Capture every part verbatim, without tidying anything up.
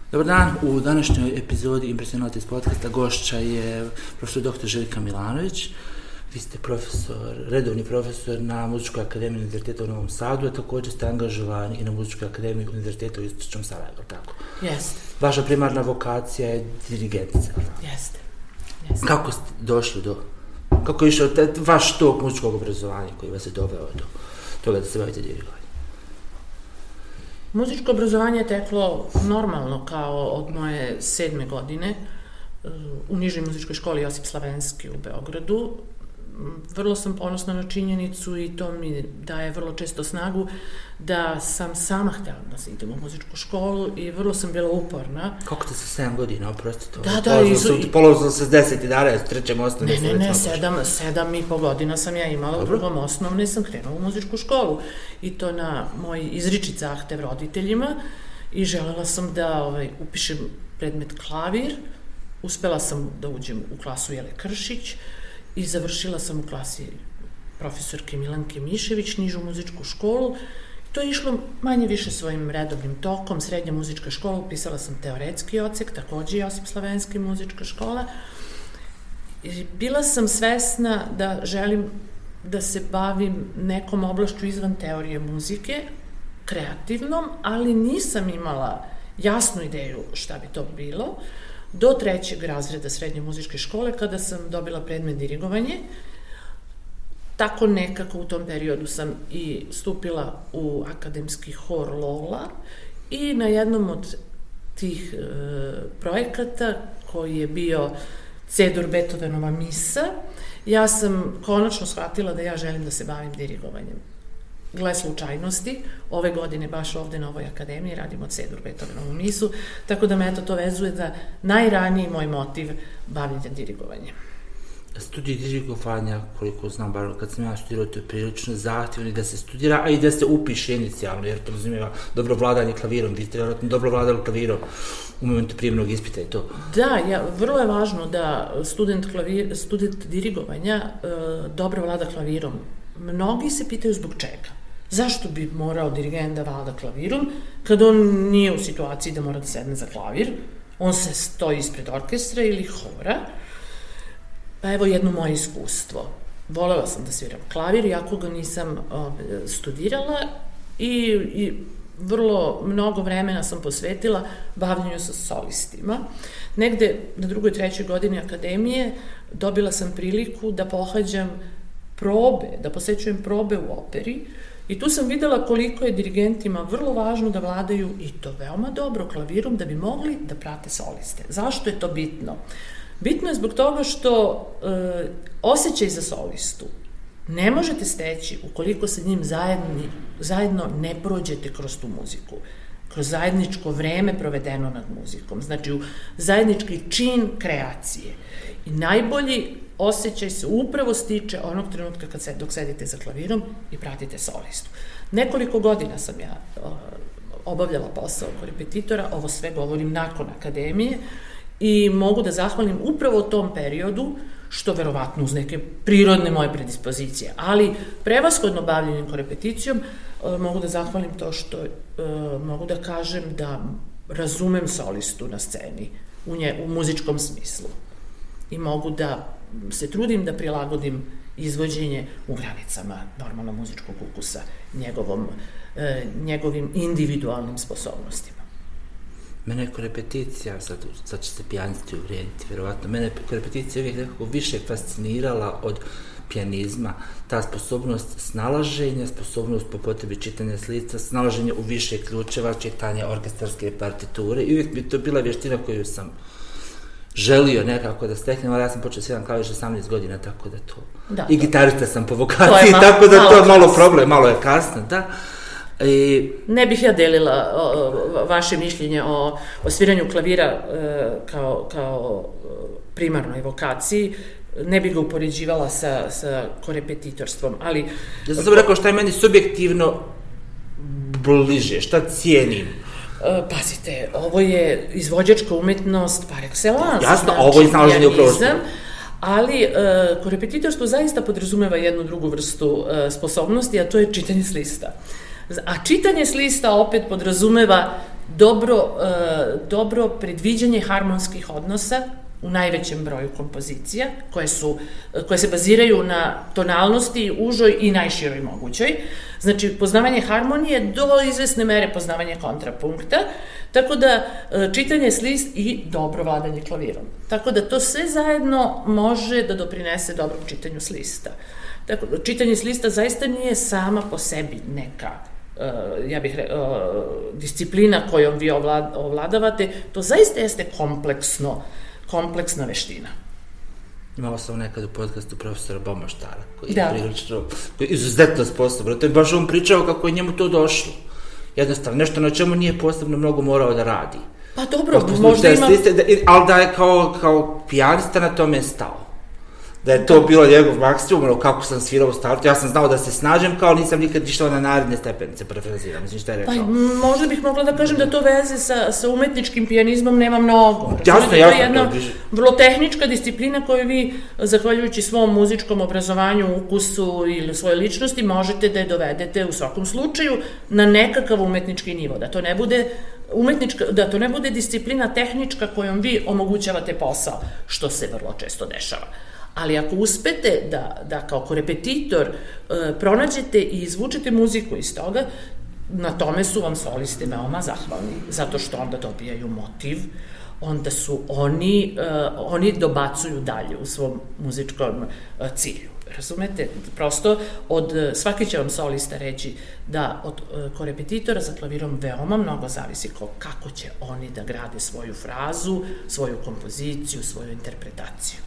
Dobar dan, u današnjoj epizodi Impresionatis podcasta gošća je profesor doktor Željka Milanović. Vi ste profesor, redovni profesor na Muzičkoj akademiji Univerziteta u Novom Sadu, a također ste angažovani i na Muzičkoj akademiji Univerziteta u Istočnom Sarajevu, tako? Jeste. Vaša primarna vokacija je dirigentica. Jeste. Jeste. Kako ste došli do, kako je išao vaš tok muzičkog obrazovanja koji vas je doveo do toga da se bavite dirigovanjem? Muzičko obrazovanje je teklo normalno kao od moje sedme godine u nižoj muzičkoj školi Josip Slavenski u Beogradu. Vrlo sam ponosna na činjenicu i to mi daje vrlo često snagu da sam sama htjela da se idem u muzičku školu i vrlo sam bila uporna. Kako ste se sedam godina, oprostite? Da, da. Polazno se s deset, jedanaest, trećem osnovne. Ne, ne, ne, sedam, sedam i po godina sam ja imala. Dobro. U drugom osnovne sam krenula u muzičku školu. I to na moj izričit zahtev roditeljima. I želela sam da ovaj, upišem predmet klavir. Uspela sam da uđem u klasu Jele Kršić. I završila sam u klasi profesorke Milanke Mišević, nižu muzičku školu. To je išlo manje više svojim redovnim tokom. Srednja muzička škola, upisala sam teoretski odsek, također Josip Slavenski muzička škola. I bila sam svesna da želim da se bavim nekom oblašću izvan teorije muzike, kreativnom, ali nisam imala jasnu ideju šta bi to bilo. Do trećeg razreda srednje muzičke škole, kada sam dobila predmet dirigovanje, tako nekako u tom periodu sam i stupila u akademski hor Lola i na jednom od tih e, projekata, koji je bio C-dur Beethovenova misa, ja sam konačno shvatila da ja želim da se bavim dirigovanjem. Gle slučajnosti, ove godine baš ovde na ovoj akademiji radimo C-dur Beethovenovu misu, tako da me eto to vezuje za najraniji moj motiv bavljenja dirigovanjem. Studij dirigovanja, koliko znam, bar kad sam ja studirao, to je prilično zahtjevno da se studira, a i da se upiše inicijalno, jer to razumijeva dobro vladanje klavirom, vi ste vjerojatno dobro vladali klavirom u momentu prijemnog ispita i to. Da, ja, vrlo je važno da student, klavir, student dirigovanja e, dobro vlada klavirom. Mnogi se pitaju zbog čega. Zašto bi morao dirigent da vlada klavirom, kad on nije u situaciji da mora da sedne za klavir, on se stoji ispred orkestra ili hora. Pa evo jedno moje iskustvo. Volela sam da sviram klavir, iako ga nisam o, studirala i, i vrlo mnogo vremena sam posvetila bavljenju sa solistima. Negde na drugoj, trećoj godini akademije dobila sam priliku da pohađam probe, da posećujem probe u operi i tu sam videla koliko je dirigentima vrlo važno da vladaju i to veoma dobro klavirom da bi mogli da prate soliste. Zašto je to bitno? Bitno je zbog toga što e, osjećaj za solistu ne možete steći ukoliko sa njim zajedni, zajedno ne prođete kroz tu muziku, kroz zajedničko vreme provedeno nad muzikom, znači u zajednički čin kreacije. I najbolji osjećaj se upravo stiče onog trenutka kad se, dok sedite za klavirom i pratite solistu. Nekoliko godina sam ja o, obavljala posao korepetitora, ovo sve govorim nakon akademije, i mogu da zahvalim upravo u tom periodu, što verovatno uz neke prirodne moje predispozicije, ali prevashodno bavljenjem korepeticijom e, mogu da zahvalim to što e, mogu da kažem da razumem solistu na sceni u, nje, u muzičkom smislu i mogu da se trudim da prilagodim izvođenje u granicama normalno muzičkog ukusa, njegovom, e, njegovim individualnim sposobnostima. Mene je korepeticija, sad, sad će se pijanisti uvrijediti, vjerovatno, mene je korepeticija uvijek nekako više fascinirala od pijanizma, ta sposobnost snalaženja, sposobnost po potrebi čitanja slica, snalaženja u više ključeva, čitanja orkestarske partiture i uvijek bi to bila vještina koju sam želio nekako da steknem, ali ja sam počeo sviram klavir osamnaest godina, tako da to... Da, I gitarista sam po vokaciji, malo, tako da malo to je malo problem, malo je kasno, da. I... Ne bih ja delila o, o, vaše mišljenje o, o sviranju klavira e, kao, kao primarnoj vokaciji, ne bih ga upoređivala sa, sa korepetitorstvom, ali... Ja sam samo rekao šta je meni subjektivno bliže, šta cijenim. E, pazite, ovo je izvođačka umetnost par excellence. Jasno, znači, ovo je snalaženje u prostoru. Ali e, korepetitorstvo zaista podrazumeva jednu drugu vrstu e, sposobnosti, a to je čitanje s lista. A čitanje s lista opet podrazumeva dobro, uh, dobro predviđanje harmonskih odnosa u najvećem broju kompozicija, koje, su, koje se baziraju na tonalnosti, užoj i najširoj mogućoj. Znači, poznavanje harmonije do izvesne mere poznavanje kontrapunkta, tako da čitanje s list i dobro vladanje klavirom. Tako da to sve zajedno može da doprinese dobrom čitanju s lista. Tako da čitanje s lista zaista nije sama po sebi neka ja bih re, disciplina kojom vi ovladavate, to zaista jeste kompleksno kompleksna veština. Imao sam nekad u podcastu profesora Bomoštara, koji je prilično, koji je izuzetno sposoban. To je baš on pričao kako je njemu to došlo. Jednostavno, nešto na čemu nije posebno mnogo morao da radi. Pa dobro, možda ima... Ali da je kao, kao pijanista na tome stao. Da je to bilo njegov maksimum, ono kako sam svirao u startu, ja sam znao da se snažem, kao nisam nikad išao na naredne stepenice, parafraziram, mislim šta je rekao. Pa možda bih mogla da kažem da to veze sa, sa umetničkim pijanizmom nema mnogo. Jasno, jasno. To je jedna vrlo tehnička disciplina koju vi, zahvaljujući svom muzičkom obrazovanju, ukusu ili svojoj ličnosti, možete da je dovedete u svakom slučaju na nekakav umetnički nivo, da to ne bude umetnička, da to ne bude disciplina tehnička kojom vi omogućavate posao, što se vrlo često dešava. Ali ako uspete da, da kao korepetitor e, pronađete i izvučete muziku iz toga, na tome su vam solisti veoma zahvalni, zato što onda dobijaju motiv, onda su oni, e, oni dobacuju dalje u svom muzičkom e, cilju. Razumete? Prosto od, svaki će vam solista reći da od e, korepetitora za klavirom veoma mnogo zavisi ko, kako će oni da grade svoju frazu, svoju kompoziciju, svoju interpretaciju.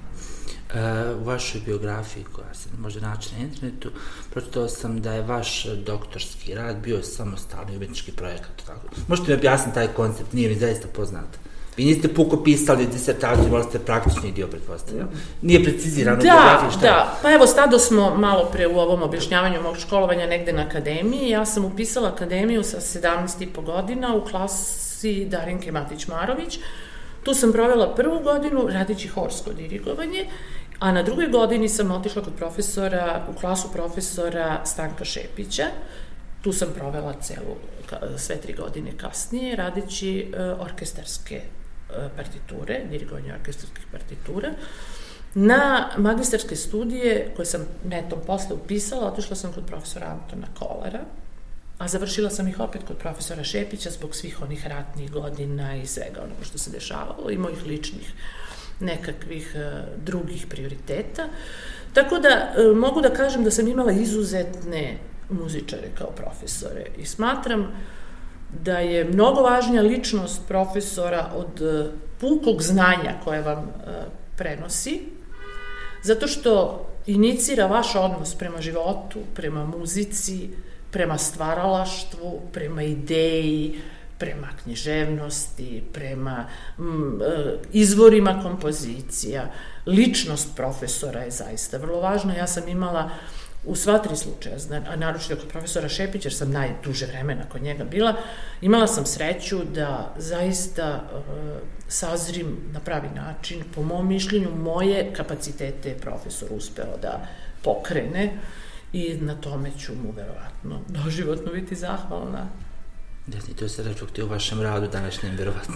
U vašoj biografiji, koja se može naći na internetu, pročitao sam da je vaš doktorski rad bio samostalni umetnički projekat. Tako. Možete mi objasniti taj koncept, nije mi zaista poznat. Vi niste puko pisali disertaciju, ali ste praktični dio, pretpostavljam. Nije precizirano u biografiji šta je. Da, pa evo, stado smo malo pre u ovom objašnjavanju mog školovanja negde na akademiji. Ja sam upisala akademiju sa sedamnaest i po godina u klasi Darinke Matić-Marović. Tu sam provela prvu godinu radići horsko dirigovanje, a na drugoj godini sam otišla kod profesora, u klasu profesora Stanka Šepića. Tu sam provela celu, sve tri godine kasnije, radići orkestarske partiture, dirigovanje orkestarskih partitura. Na magistarske studije, koje sam netom posle upisala, otišla sam kod profesora Antona Kolara, a završila sam ih opet kod profesora Šepića zbog svih onih ratnih godina i svega onoga što se dešavalo i mojih ličnih nekakvih uh, drugih prioriteta. Tako da uh, mogu da kažem da sam imala izuzetne muzičare kao profesore i smatram da je mnogo važnija ličnost profesora od uh, pukog znanja koje vam uh, prenosi, zato što inicira vaš odnos prema životu, prema muzici, prema stvaralaštvu, prema ideji, prema književnosti, prema m, izvorima kompozicija. Ličnost profesora je zaista vrlo važna. Ja sam imala u sva tri slučaja, a naročito kod profesora Šepića, jer sam najduže vremena kod njega bila, imala sam sreću da zaista uh, sazrim na pravi način. Po mom mišljenju, moje kapacitete je profesor uspeo da pokrene i na tome ću mu verovatno doživotno biti zahvalna. Desni, to se reflektuje u vašem radu današnjem, verovatno.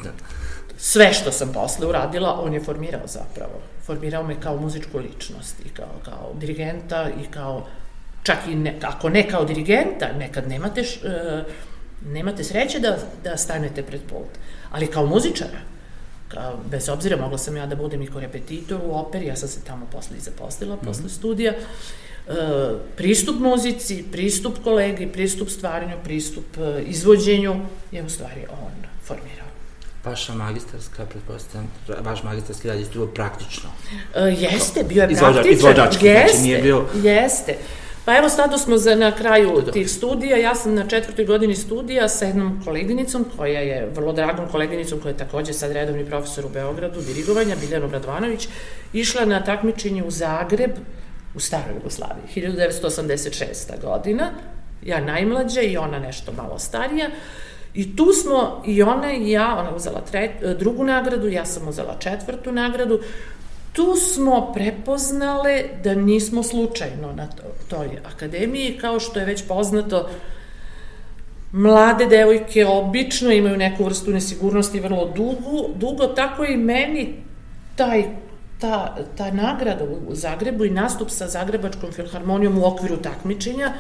Sve što sam posle uradila, on je formirao zapravo. Formirao me kao muzičku ličnost i kao, kao dirigenta i kao, čak i ne, ako ne kao dirigenta, nekad nemate, š, e, nemate sreće da, da stanete pred pult, ali kao muzičara. Kao, bez obzira, mogla sam ja da budem i korepetitor u operi, ja sam se tamo posle i zaposlila, mm-hmm. posle studija. E, pristup muzici, pristup kolegi, pristup stvaranju, pristup e, izvođenju je u stvari on formirao. Vaša magistarska, pretpostavljam, vaš magistarski rad je bilo praktično. E, jeste, bio je Izvođa, praktičan. Izvođački, jeste, znači nije bio... Jeste. Pa evo, sada smo za, na kraju tih studija. Ja sam na četvrtoj godini studija sa jednom koleginicom, koja je vrlo dragom koleginicom, koja je takođe sad redovni profesor u Beogradu, dirigovanja, Biljanom Radvanović, išla na takmičenje u Zagreb, u staroj Jugoslaviji, hiljadu devetsto osamdeset šesta godina, ja najmlađa i ona nešto malo starija, i tu smo, i ona i ja, ona uzela tre, drugu nagradu, ja sam uzela četvrtu nagradu, tu smo prepoznale da nismo slučajno na to, toj akademiji, kao što je već poznato, Mlade devojke obično imaju neku vrstu nesigurnosti vrlo dugo, dugo tako i meni taj, ta, ta nagrada u Zagrebu i nastup sa Zagrebačkom filharmonijom u okviru takmičenja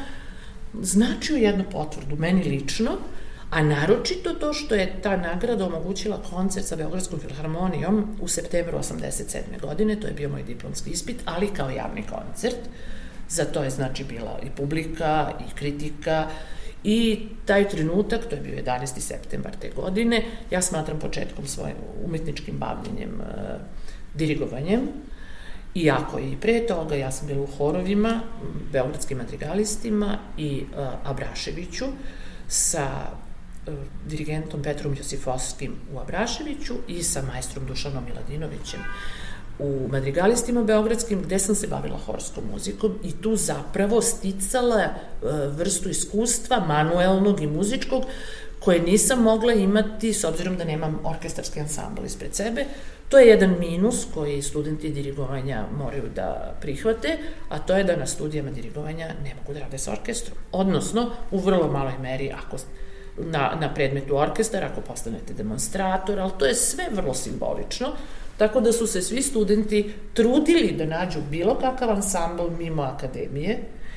značio jednu potvrdu, meni lično, a naročito to što je ta nagrada omogućila koncert sa Beogradskom filharmonijom u septembru osamdeset sedme godine, to je bio moj diplomski ispit, ali kao javni koncert. Za to je znači bila i publika, i kritika, i taj trenutak, to je bio jedanaesti septembar te godine, ja smatram početkom svojim umetničkim bavljenjem, e, dirigovanjem, iako i pre toga ja sam bila u horovima, beogradskim madrigalistima i e, Abraševiću sa e, dirigentom Petrom Josifovskim u Abraševiću i sa majstrom Dušanom Miladinovićem u madrigalistima beogradskim, gde sam se bavila horskom muzikom i tu zapravo sticala e, vrstu iskustva manuelnog i muzičkog koje nisam mogla imati s obzirom da nemam orkestarski ansambl ispred sebe. To je jedan minus koji studenti dirigovanja moraju da prihvate, a to je da na studijama dirigovanja ne mogu da rade sa orkestrom. Odnosno, u vrlo maloj meri ako na, na predmetu orkestar, ako postanete demonstrator, ali to je sve vrlo simbolično. Tako da su se svi studenti trudili da nađu bilo kakav ansambl mimo akademije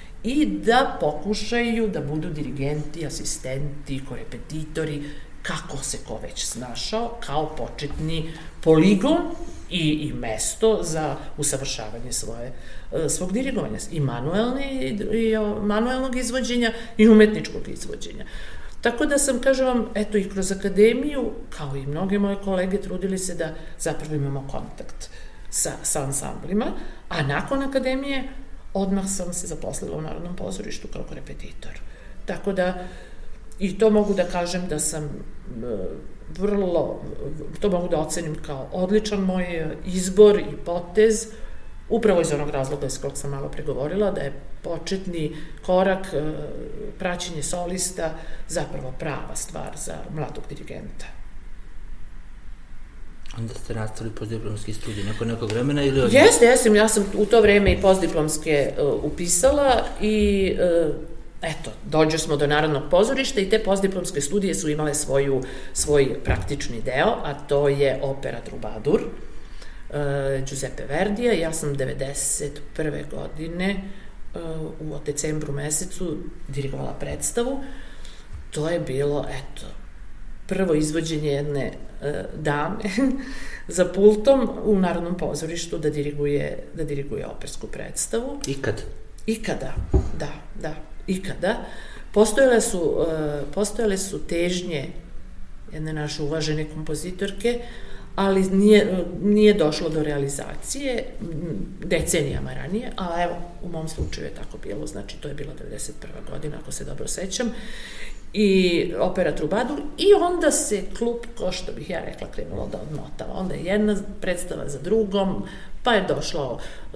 i da pokušaju da budu dirigenti, asistenti, korepetitori, kako se ko već snašao, kao početni poligon i, i mesto za usavršavanje svoje, svog dirigovanja, i, manuelni, i, i manuelnog izvođenja i umetničkog izvođenja. Tako da sam, kažem vam, eto i kroz akademiju, kao i mnoge moje kolege, trudili se da zapravo imamo kontakt sa, sa ansamblima, a nakon akademije odmah sam se zaposlila u Narodnom pozorištu kao korepetitor. Tako da, i to mogu da kažem da sam vrlo, to mogu da ocenim kao odličan moj izbor i potez, upravo iz onog razloga iz kojeg sam malo pregovorila, da je početni korak, praćenje solista, zapravo prava stvar za mladog dirigenta. Onda ste nastavili postdiplomski studij nakon nekog vremena ili odmah? Jeste, jesam, ja sam u to vreme i postdiplomske uh, upisala i uh, eto, dođe smo do Narodnog pozorišta i te postdiplomske studije su imale svoju, svoj praktični deo, a to je opera Trubadur, uh, Giuseppe Verdija. Ja sam devedeset prve godine uh, u decembru mesecu dirigovala predstavu. To je bilo, eto, prvo izvođenje jedne uh, dame za pultom u Narodnom pozorištu da diriguje, da diriguje opersku predstavu. Ikad? Ikada, da, da, ikada. Postojale su, uh, postojale su težnje jedne naše uvažene kompozitorke, ali nije, nije došlo do realizacije decenijama ranije, a evo, u mom slučaju je tako bilo, znači to je bila devedeset prva godina, ako se dobro sećam, i opera Trubadur, i onda se klub, ko što bih ja rekla, krenulo da odmotava. Onda je jedna predstava za drugom, pa je došlo, uh,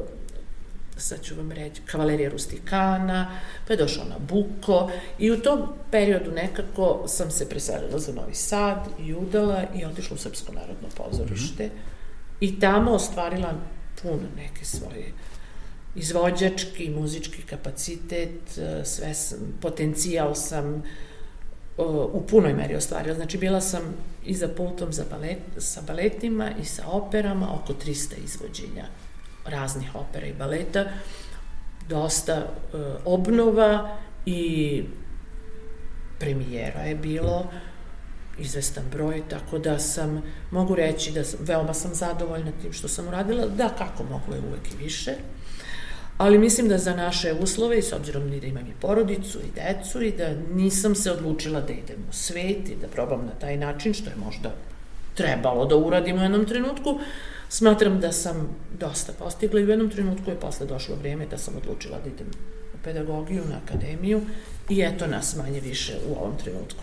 sad ću vam reći, Kavalerija Rustikana, pa je došao Nabuko, i u tom periodu nekako sam se preselila za Novi Sad i udala i otišla u Srpsko narodno pozorište mm-hmm. i tamo ostvarila puno neke svoje izvođački, muzički kapacitet, sve sam, potencijal sam uh, u punoj meri ostvarila. Znači, bila sam i za pultom za balet, sa baletima i sa operama, oko trista izvođenja raznih opera i baleta, dosta uh, obnova i premijera je bilo, izvestan broj, tako da sam, mogu reći da sam, veoma sam zadovoljna tim što sam uradila, da kako moglo je uvek i više, ali mislim da za naše uslove, i s obzirom da imam i porodicu i decu, i da nisam se odlučila da idem u svet i da probam na taj način, što je možda trebalo da uradim u jednom trenutku, smatram da sam dosta postigla i u jednom trenutku je posle došlo vrijeme da sam odlučila da idem u pedagogiju, na akademiju, i eto nas manje više u ovom trenutku.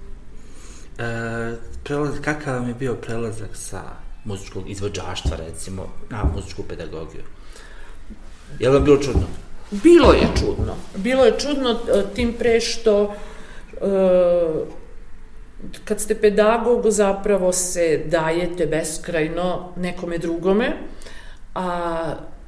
E, prelaz, kakav vam je bio prelazak sa muzičkog izvođaštva, recimo, na muzičku pedagogiju? Je li vam bilo čudno? Bilo je čudno. Bilo je čudno tim pre što e, kad ste pedagog zapravo se dajete beskrajno nekome drugome, a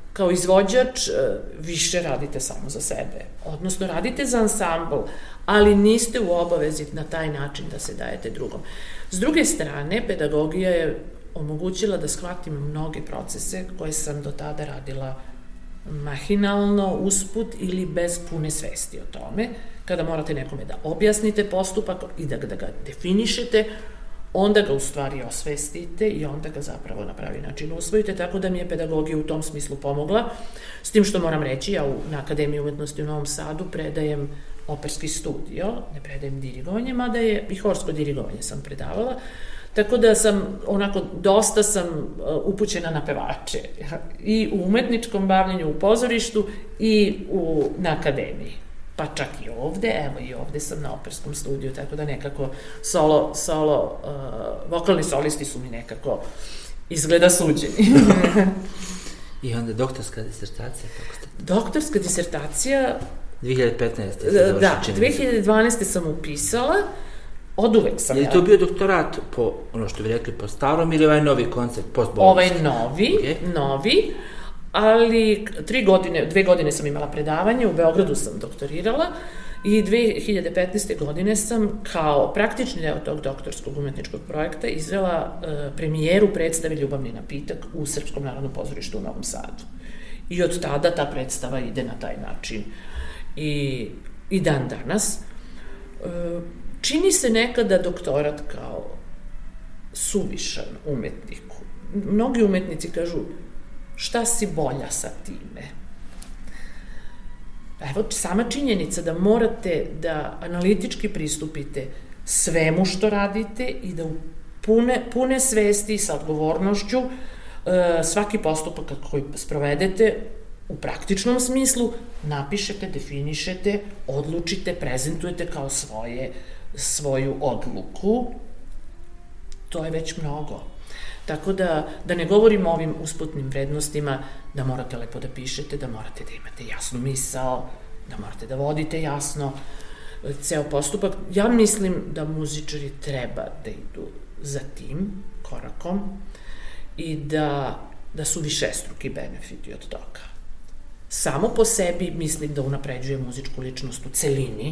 kao izvođač više radite samo za sebe, odnosno radite za ansambl, ali niste u obavezi na taj način da se dajete drugom. S druge strane, pedagogija je omogućila da shvatim mnoge procese koje sam do tada radila mahinalno, usput ili bez pune svesti o tome. Kada morate nekome da objasnite postupak i da, da ga definišete, onda ga u stvari osvestite i onda ga zapravo na pravi način usvojite, tako da mi je pedagogija u tom smislu pomogla. S tim što moram reći, ja u, na Akademiji umetnosti u Novom Sadu predajem operski studio, ne predajem dirigovanje, mada je i horsko dirigovanje sam predavala, tako da sam, onako, dosta sam upućena na pevače, i u umetničkom bavljenju u pozorištu i u, na Akademiji. Pa čak i ovde, evo i ovde sam na operskom studiju, tako da nekako solo, solo, uh, vokalni solisti su mi nekako izgleda suđeni. I onda doktorska disertacija, kako ste? Doktorska disertacija... dve hiljade petnaeste. Da, da dve hiljade dvanaeste sam upisala, od uvek sam... Je li to bio doktorat po, ono što bi rekli, po starom ili ovaj novi koncept, postbolonjski? Ovaj novi, okay. novi, ali tri godine, dve godine sam imala predavanje, u Beogradu sam doktorirala i dve hiljade petnaeste. godine sam kao praktični deo tog doktorskog umetničkog projekta izvela e, premijeru predstave Ljubavni napitak u Srpskom narodnom pozorištu u Novom Sadu. I od tada ta predstava ide na taj način. I, i dan danas. E, čini se nekada doktorat kao suvišan umetniku. Mnogi umetnici kažu, šta si bolja sa time? Evo, sama činjenica da morate da analitički pristupite svemu što radite i da u pune, pune svesti sa odgovornošću svaki postupak koji sprovedete u praktičnom smislu napišete, definišete, odlučite, prezentujete kao svoje, svoju odluku, to je već mnogo. Tako da, da ne govorimo o ovim usputnim vrednostima, da morate lepo da pišete, da morate da imate jasnu misao, da morate da vodite jasno ceo postupak. Ja mislim da muzičari treba da idu za tim korakom i da, da su višestruki benefiti od toga. Samo po sebi mislim da unapređuje muzičku ličnost u celini,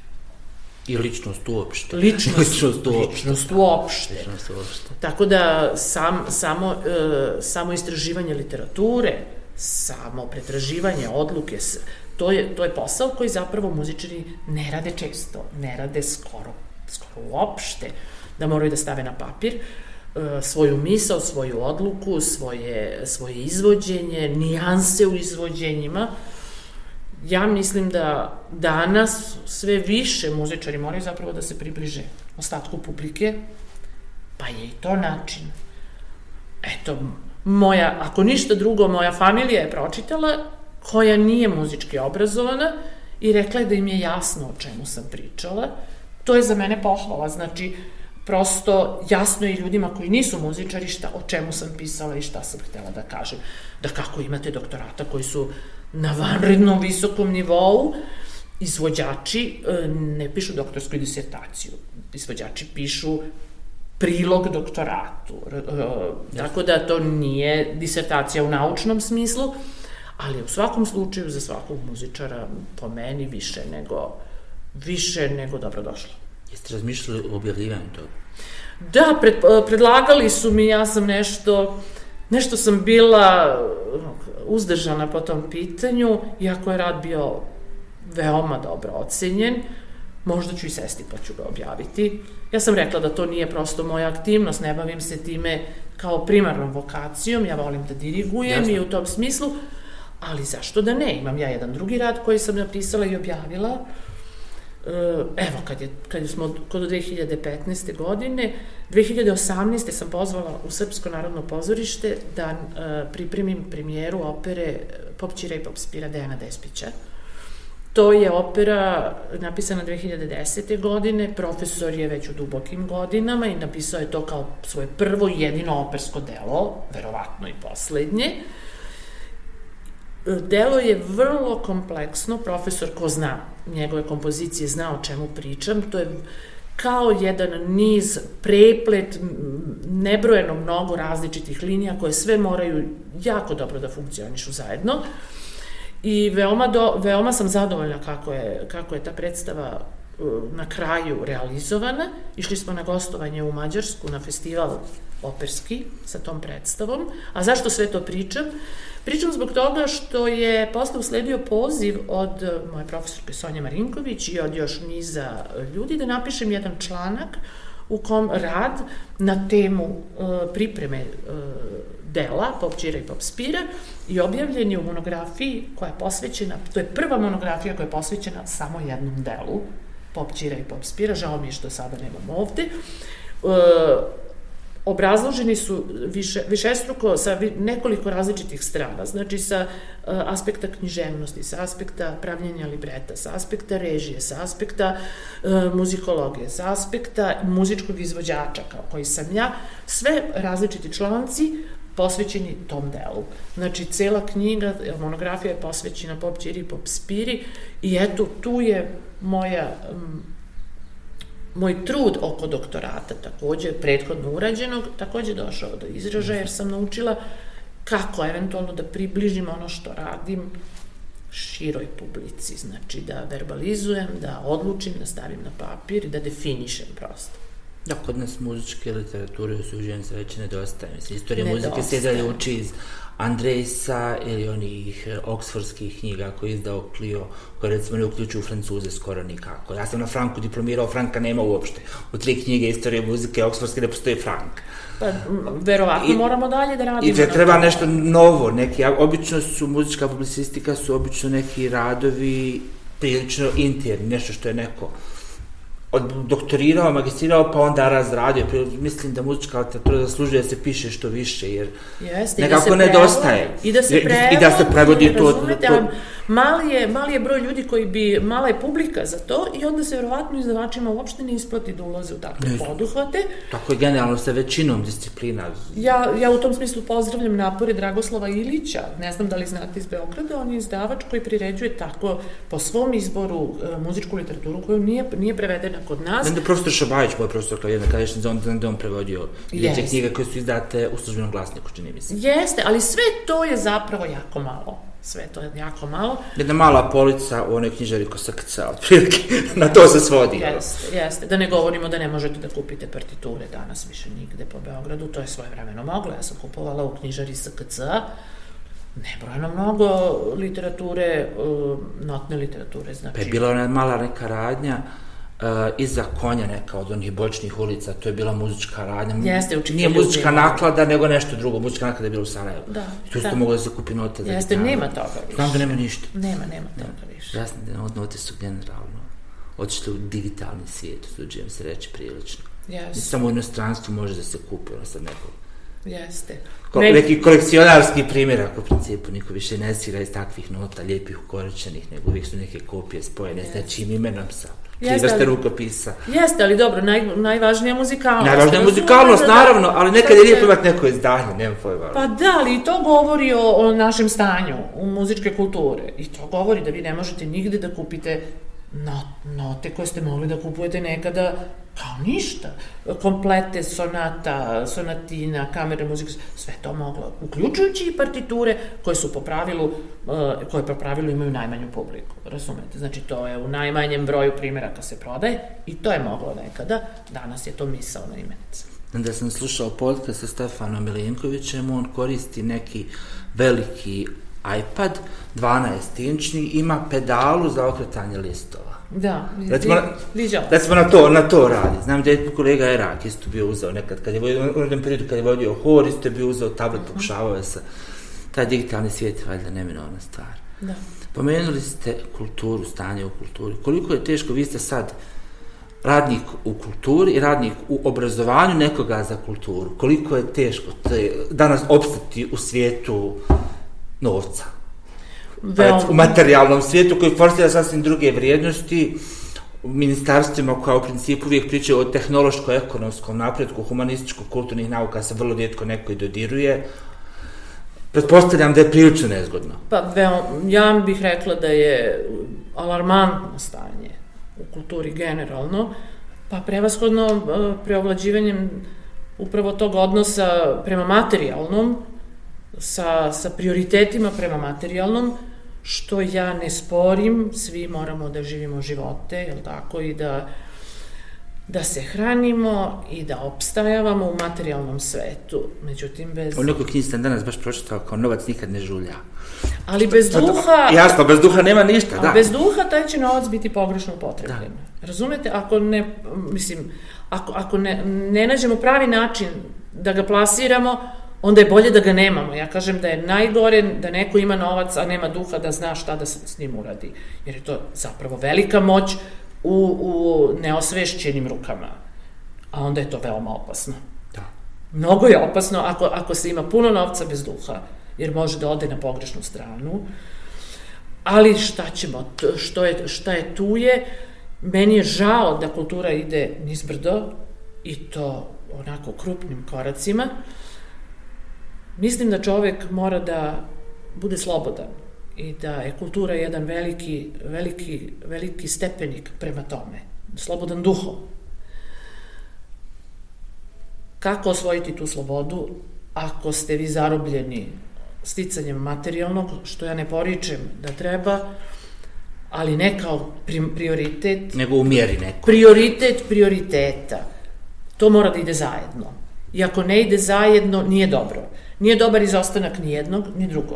i ličnost uopšte. Ličnost, ličnost uopšte. Ličnost uopšte. Ličnost uopšte. Tako da sam, samo, e, samo istraživanje literature, samo pretraživanje odluke, to je, to je posao koji zapravo muzičari ne rade često, ne rade skoro, skoro uopšte, da moraju da stave na papir e, svoju misao, svoju odluku, svoje, svoje izvođenje, nijanse u izvođenjima. Ja mislim da danas sve više muzičari moraju zapravo da se približe ostatku publike, pa je i to način. Eto, moja, ako ništa drugo, moja familija je pročitala, koja nije muzički obrazovana i rekla je da im je jasno o čemu sam pričala. To je za mene pohvala, znači, prosto jasno je ljudima koji nisu muzičari šta, o čemu sam pisala i šta sam htela da kažem. Da kako imate doktorata koji su na vanrednom visokom nivou, izvođači ne pišu doktorsku disertaciju, izvođači pišu prilog doktoratu, tako da to nije disertacija u naučnom smislu, ali u svakom slučaju za svakog muzičara po meni više nego, više nego dobrodošlo. Jeste razmišljali o objavljivanju toga? Da, pred, predlagali su mi, ja sam nešto, nešto sam bila uzdržana po tom pitanju, iako je rad bio veoma dobro ocenjen, možda ću i sesti pa ću ga objaviti. Ja sam rekla da to nije prosto moja aktivnost, ne bavim se time kao primarnom vokacijom, ja volim da dirigujem. Jasne. I u tom smislu, ali zašto da ne, imam ja jedan drugi rad koji sam napisala i objavila. Evo, kad, je, kad smo kod dve hiljade petnaeste. godine, dve hiljade osamnaeste. sam pozvala u Srpsko narodno pozorište da uh, pripremim premijeru opere Pop Ćira i Pop Spira Dejana Despića. To je opera napisana dve hiljade desete. godine, profesor je već u dubokim godinama i napisao je to kao svoje prvo i jedino opersko delo, verovatno i poslednje. Delo je vrlo kompleksno, profesor ko zna njegove kompozicije zna o čemu pričam, to je kao jedan niz, preplet, nebrojeno mnogo različitih linija koje sve moraju jako dobro da funkcionišu zajedno. I veoma, do, veoma sam zadovoljna kako je, kako je ta predstava na kraju realizovana. Išli smo na gostovanje u Mađarsku, na festival operski sa tom predstavom. A zašto sve to pričam? Pričam zbog toga što je posle usledio poziv od moje profesorke Sonje Marinković i od još niza ljudi da napišem jedan članak u kom rad na temu uh, pripreme uh, dela Pop Ćira i Pop Spira i objavljen je u monografiji koja je posvećena, to je prva monografija koja je posvećena samo jednom delu Pop Ćira i Pop Spira, žao mi je što sada nemam ovde. Uh, obrazloženi su više, višestruko sa vi, nekoliko različitih strana, znači sa uh, aspekta književnosti, sa aspekta pravljenja libreta, sa aspekta režije, sa aspekta uh, muzikologije, sa aspekta muzičkog izvođača, kao koji sam ja, sve različiti članci posvećeni tom delu. Znači, cela knjiga, monografija je posvećena Pop Ćiri i Pop Spiri i eto, tu je moja... Um, Moj trud oko doktorata, takođe prethodno urađenog, takođe došao do izražaja jer sam naučila kako eventualno da približim ono što radim široj publici, znači da verbalizujem, da odlučim, da stavim na papir i da definišem prosto. Da, kod nas muzičke literature usuđujem se već nedostaje. Mislim, istorija muzike se dalje uči iz Andrejsa ili onih oksfordskih knjiga koje je izdao Clio, koje recimo ne uključuju Francuze skoro nikako. Ja sam na Franku diplomirao, Franka nema uopšte. U tri knjige istorije muzike oksfordske ne postoji Frank. Pa, verovatno I, moramo dalje da radimo. I treba nešto novo, neki, obično su muzička publicistika, su obično neki radovi prilično interni, nešto što je neko doktorirao, magistrirao, pa onda razradio. Mislim da muzička literatura zaslužuje da se piše što više, jer Jeste, nekako da nedostaje. I da se prevodi, i da se prevodi to. Razumete, to... Mali, je, mali je broj ljudi koji bi, mala je publika za to i onda se verovatno izdavačima uopšte ne isplati da ulaze u takve ne, poduhvate. Tako je generalno sa većinom disciplina. Ja, ja u tom smislu pozdravljam napore Dragoslava Ilića, ne znam da li znate iz Beograda, on je izdavač koji priređuje tako po svom izboru muzičku literaturu koju nije, nije prevedena kod nas. Znam da profesor Šabajić, moj profesor Klavijena Kalešnica, on da on prevodio te knjige koje su izdate u Službenom glasniku, čini mi se. Jeste, ali sve to je zapravo jako malo. Sve to je jako malo. Jedna mala polica u onoj knjižari ko S K C, otprilike, na to se svodi. Jeste, jeste. Da ne govorimo da ne možete da kupite partiture danas više nigde po Beogradu, to je svojevremeno moglo. Ja sam kupovala u knjižari S K C, nebrojno mnogo literature, notne literature, znači. Pa je bila ona mala neka radnja, Uh, iza konja neka od onih bočnih ulica, to je bila muzička radnja. Jeste, učitelj. Nije muzička naklada, nego nešto drugo. Muzička naklada je bila u Sarajevu. Da. I tu isto moglo da se kupi note. Jeste, nema toga više. Znam da nema ništa. Nema, nema toga više. Jasno da note su generalno otišli u digitalni svijet, usuđujem se reći prilično. Jeste. Samo u inostranstvu može da se kupi, ono sad neko. Jeste. Ko, ne... Neki kolekcionarski primjer, ako u principu niko više ne svira iz takvih nota, lijepih ukoričenih, nego uvijek su neke kopije spojene s nečim imenom sa vrste rukopisa. Jeste, ali dobro, naj, najvažnija muzikalnost. Najvažnija muzikalnost, naravno, ali nekad je lijepo imati neko izdanje, nema pojma. Pa da, ali i to govori o, o našem stanju u muzičke kulture. I to govori da vi ne možete nigde da kupite note koje ste mogli da kupujete nekada kao ništa. Komplete, sonata, sonatina, kamere muzike, sve to moglo, uključujući i partiture koje su po pravilu, koje po pravilu imaju najmanju publiku, razumete? Znači, to je u najmanjem broju primjeraka se prodaje i to je moglo nekada, danas je to misaona imenica. Da sam slušao podcast sa Stefanom Milenkovićem, on koristi neki veliki iPad, dvanaestinčni, ima pedalu za okretanje listova. Da, recimo, viđala. Recimo na to, na to radi. Znam da je kolega Erak isto bio uzeo nekad, kad je vodio, u jednom periodu kad je vodio hor, isto je bio uzeo tablet, pokušavao je sa taj digitalni svijet je valjda neminovna stvar. Da. Pomenuli ste kulturu, stanje u kulturi. Koliko je teško, vi ste sad radnik u kulturi i radnik u obrazovanju nekoga za kulturu. Koliko je teško te, danas opstati u svijetu novca? Veoma. U materijalnom svijetu koji forsira sasvim druge vrijednosti, u ministarstvima koja u principu uvijek pričaju o tehnološko-ekonomskom napretku, humanističko-kulturnih nauka se vrlo rijetko neko i dodiruje. Pretpostavljam da je prilično nezgodno. Pa veoma, ja bih rekla da je alarmantno stanje u kulturi generalno, Pa prevashodno preovlađivanjem upravo tog odnosa prema materijalnom, sa, sa prioritetima prema materijalnom, što ja ne sporim, svi moramo da živimo živote, jel tako, i da, da se hranimo i da opstajavamo u materijalnom svetu. Međutim, bez... U nekoj knjizi sam danas baš pročitao kao novac nikad ne žulja. Ali bez duha... Jasno, bez duha nema ništa, da. A bez duha taj će novac biti pogrešno upotrebljen. Da. Razumete? Ako ne, mislim, ako, ako ne, ne nađemo pravi način da ga plasiramo, onda je bolje da ga nemamo. Ja kažem da je najgore da neko ima novac, a nema duha da zna šta da s njim uradi. Jer je to zapravo velika moć u, u neosvešćenim rukama. A onda je to veoma opasno. Da. Mnogo je opasno ako, ako se ima puno novca bez duha, jer može da ode na pogrešnu stranu. Ali šta ćemo, što je, šta je tu je, meni je žao da kultura ide nizbrdo i to onako krupnim koracima. Mislim da čovek mora da bude slobodan i da je kultura jedan veliki, veliki, veliki stepenik prema tome. Slobodan duhom. Kako osvojiti tu slobodu ako ste vi zarobljeni sticanjem materijalnog, što ja ne poričem da treba, ali ne kao prioritet. Nego u mjeri neko. Prioritet prioriteta. To mora da ide zajedno. I ako ne ide zajedno, nije dobro. Nije dobar izostanak ni jednog, ni drugog.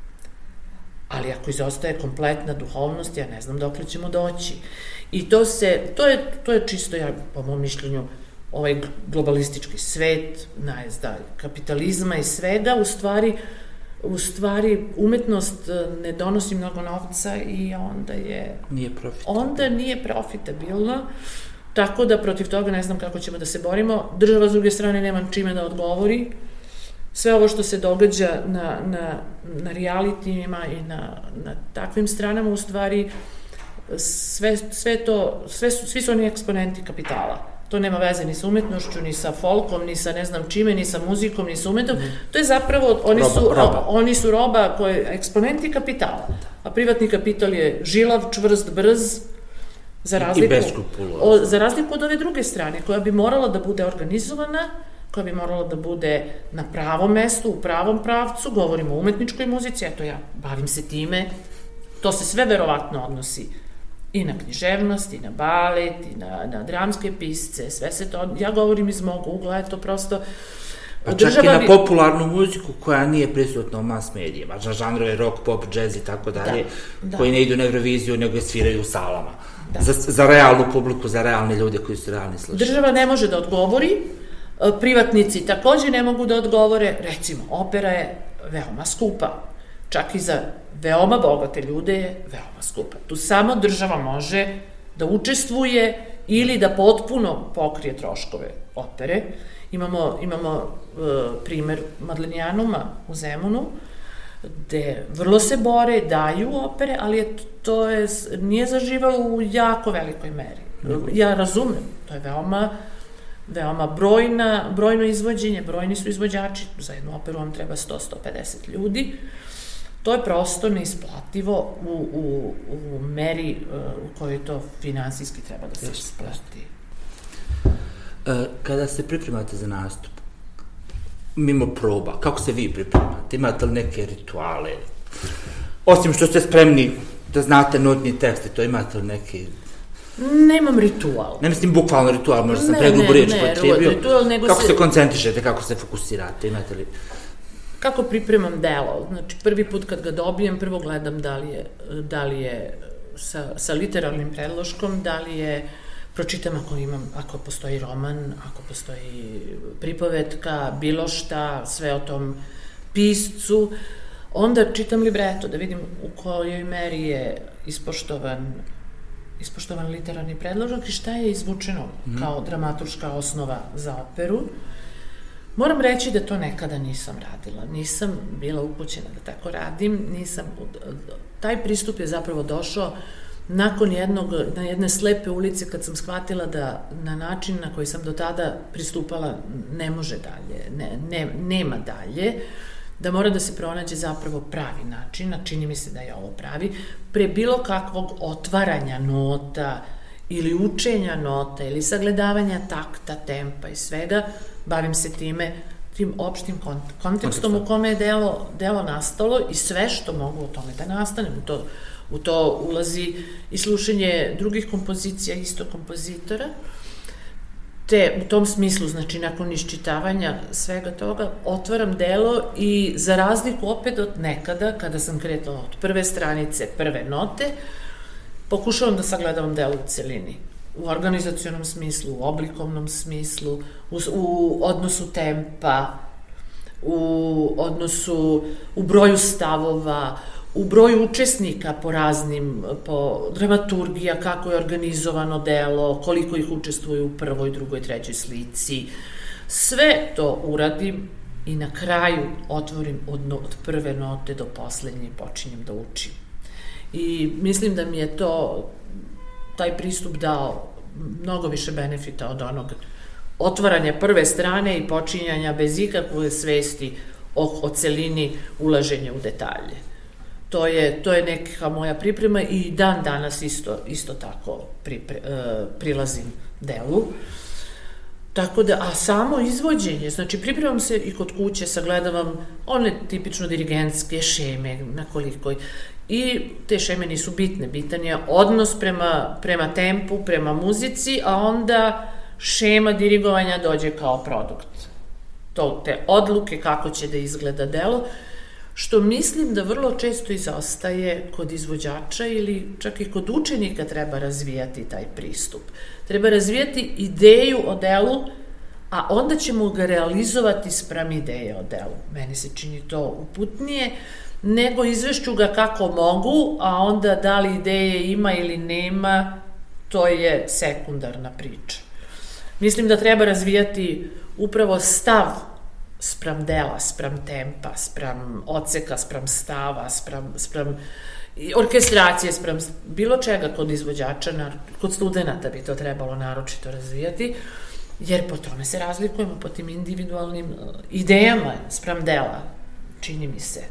Ali ako izostaje kompletna duhovnost, ja ne znam dokle ćemo doći. I to se, to je, to je čisto, ja, po mom mišljenju, ovaj globalistički svet, najezda kapitalizma i svega, u stvari, u stvari umetnost ne donosi mnogo novca i onda je... Nije profitabilno. Onda nije profitabilno, tako da protiv toga ne znam kako ćemo da se borimo. Država s druge strane nema čime da odgovori. Sve ovo što se događa na, na, na realitijima i na, na takvim stranama, u stvari, sve, sve to, sve su, svi su oni eksponenti kapitala. To nema veze ni sa umetnošću, ni sa folkom, ni sa ne znam čime, ni sa muzikom, ni sa umetom. Mm. To je zapravo, oni, roba, su, roba. oni su roba koje eksponenti kapitala. A privatni kapital je žilav, čvrst, brz, za razliku, o, za razliku od ove druge strane, koja bi morala da bude organizovana, koja bi morala da bude na pravom mestu, u pravom pravcu, govorimo o umetničkoj muzici, eto ja bavim se time, to se sve verovatno odnosi i na književnost, i na balet, i na, na dramske pisce, sve se to, ja govorim iz mog ugla, je to prosto... Pa čak i na popularnu muziku koja nije prisutna u mass medijima, za žanrove rock, pop, jazz i tako dalje, koji ne idu na Euroviziju, nego je sviraju u salama. Za, za realnu publiku, za realne ljude koji su realni slušali. Država ne može da odgovori, privatnici takođe ne mogu da odgovore, recimo, opera je veoma skupa, čak i za veoma bogate ljude je veoma skupa. Tu samo država može da učestvuje ili da potpuno pokrije troškove opere. Imamo, imamo uh, primer Madlenijanuma u Zemunu, gde vrlo se bore, daju opere, ali je, to je, nije zaživalo u jako velikoj meri. Ja razumem, to je veoma, veoma brojna, brojno izvođenje, brojni su izvođači, za jednu operu vam treba sto do sto pedeset ljudi. To je prosto neisplativo u, u, u meri u kojoj to finansijski treba da se isplati. Kada se pripremate za nastup, mimo proba, kako se vi pripremate? Imate li neke rituale? Osim što ste spremni da znate notni tekste, to imate li neki... Nemam ritual. Ne mislim bukvalno ritual, možda sam pregrubo riječ potrebio. Ritual, nego kako se... se koncentrišete, kako se fokusirate, imate li... Kako pripremam delo? Znači, prvi put kad ga dobijem, prvo gledam da li je, da li je sa, sa literarnim predloškom, da li je, pročitam ako imam, ako postoji roman, ako postoji pripovetka, bilo šta, sve o tom piscu, onda čitam libreto, da vidim u kojoj meri je ispoštovan ispoštovan literarni predložak i šta je izvučeno mm. kao dramaturška osnova za operu. Moram reći da to nekada nisam radila, nisam bila upućena da tako radim, nisam, taj pristup je zapravo došao nakon jednog, na jedne slepe ulice kad sam shvatila da na način na koji sam do tada pristupala ne može dalje, ne, ne, nema dalje, da mora da se pronađe zapravo pravi način, a čini mi se da je ovo pravi, pre bilo kakvog otvaranja nota ili učenja nota, ili sagledavanja takta, tempa i svega, bavim se time, tim opštim kont- kontekstom u kome je delo, delo nastalo i sve što mogu o tome da nastane. U to, u to ulazi i slušanje drugih kompozicija, isto kompozitora, te u tom smislu, znači nakon iščitavanja svega toga, otvaram delo i za razliku opet od nekada, kada sam kretala od prve stranice, prve note, pokušavam da sagledavam delo u celini. U organizacionom smislu, u oblikovnom smislu, u, u odnosu tempa, u odnosu, u broju stavova, u broju učesnika po raznim, po dramaturgija, kako je organizovano delo, koliko ih učestvuju u prvoj, drugoj, trećoj slici. Sve to uradim i na kraju otvorim od, od prve note do poslednje i počinjem da učim. I mislim da mi je to, taj pristup dao mnogo više benefita od onog otvaranja prve strane i počinjanja bez ikakve svesti o, o celini, ulaženja u detalje. To je, to je neka moja priprema i dan danas isto, isto tako pripre, uh, prilazim delu. Tako da, a samo izvođenje, znači pripremam se i kod kuće, sagledavam one tipično dirigentske šeme, na koliko, i te šeme nisu bitne, bitan je odnos prema, prema tempu, prema muzici, a onda šema dirigovanja dođe kao produkt. To, te odluke kako će da izgleda delo, što mislim da vrlo često izostaje kod izvođača ili čak i kod učenika treba razvijati taj pristup. Treba razvijati ideju o delu, a onda ćemo ga realizovati spram ideje o delu. Meni se čini to uputnije, nego izvešću ga kako mogu, a onda da li ideje ima ili nema, to je sekundarna priča. Mislim da treba razvijati upravo stav spram dela, spram tempa, spram odseka, spram stava, spram, spram orkestracije, spram bilo čega kod izvođača, kod studenta bi to trebalo naročito razvijati, jer po tome se razlikujemo, po tim individualnim idejama spram dela, čini mi se.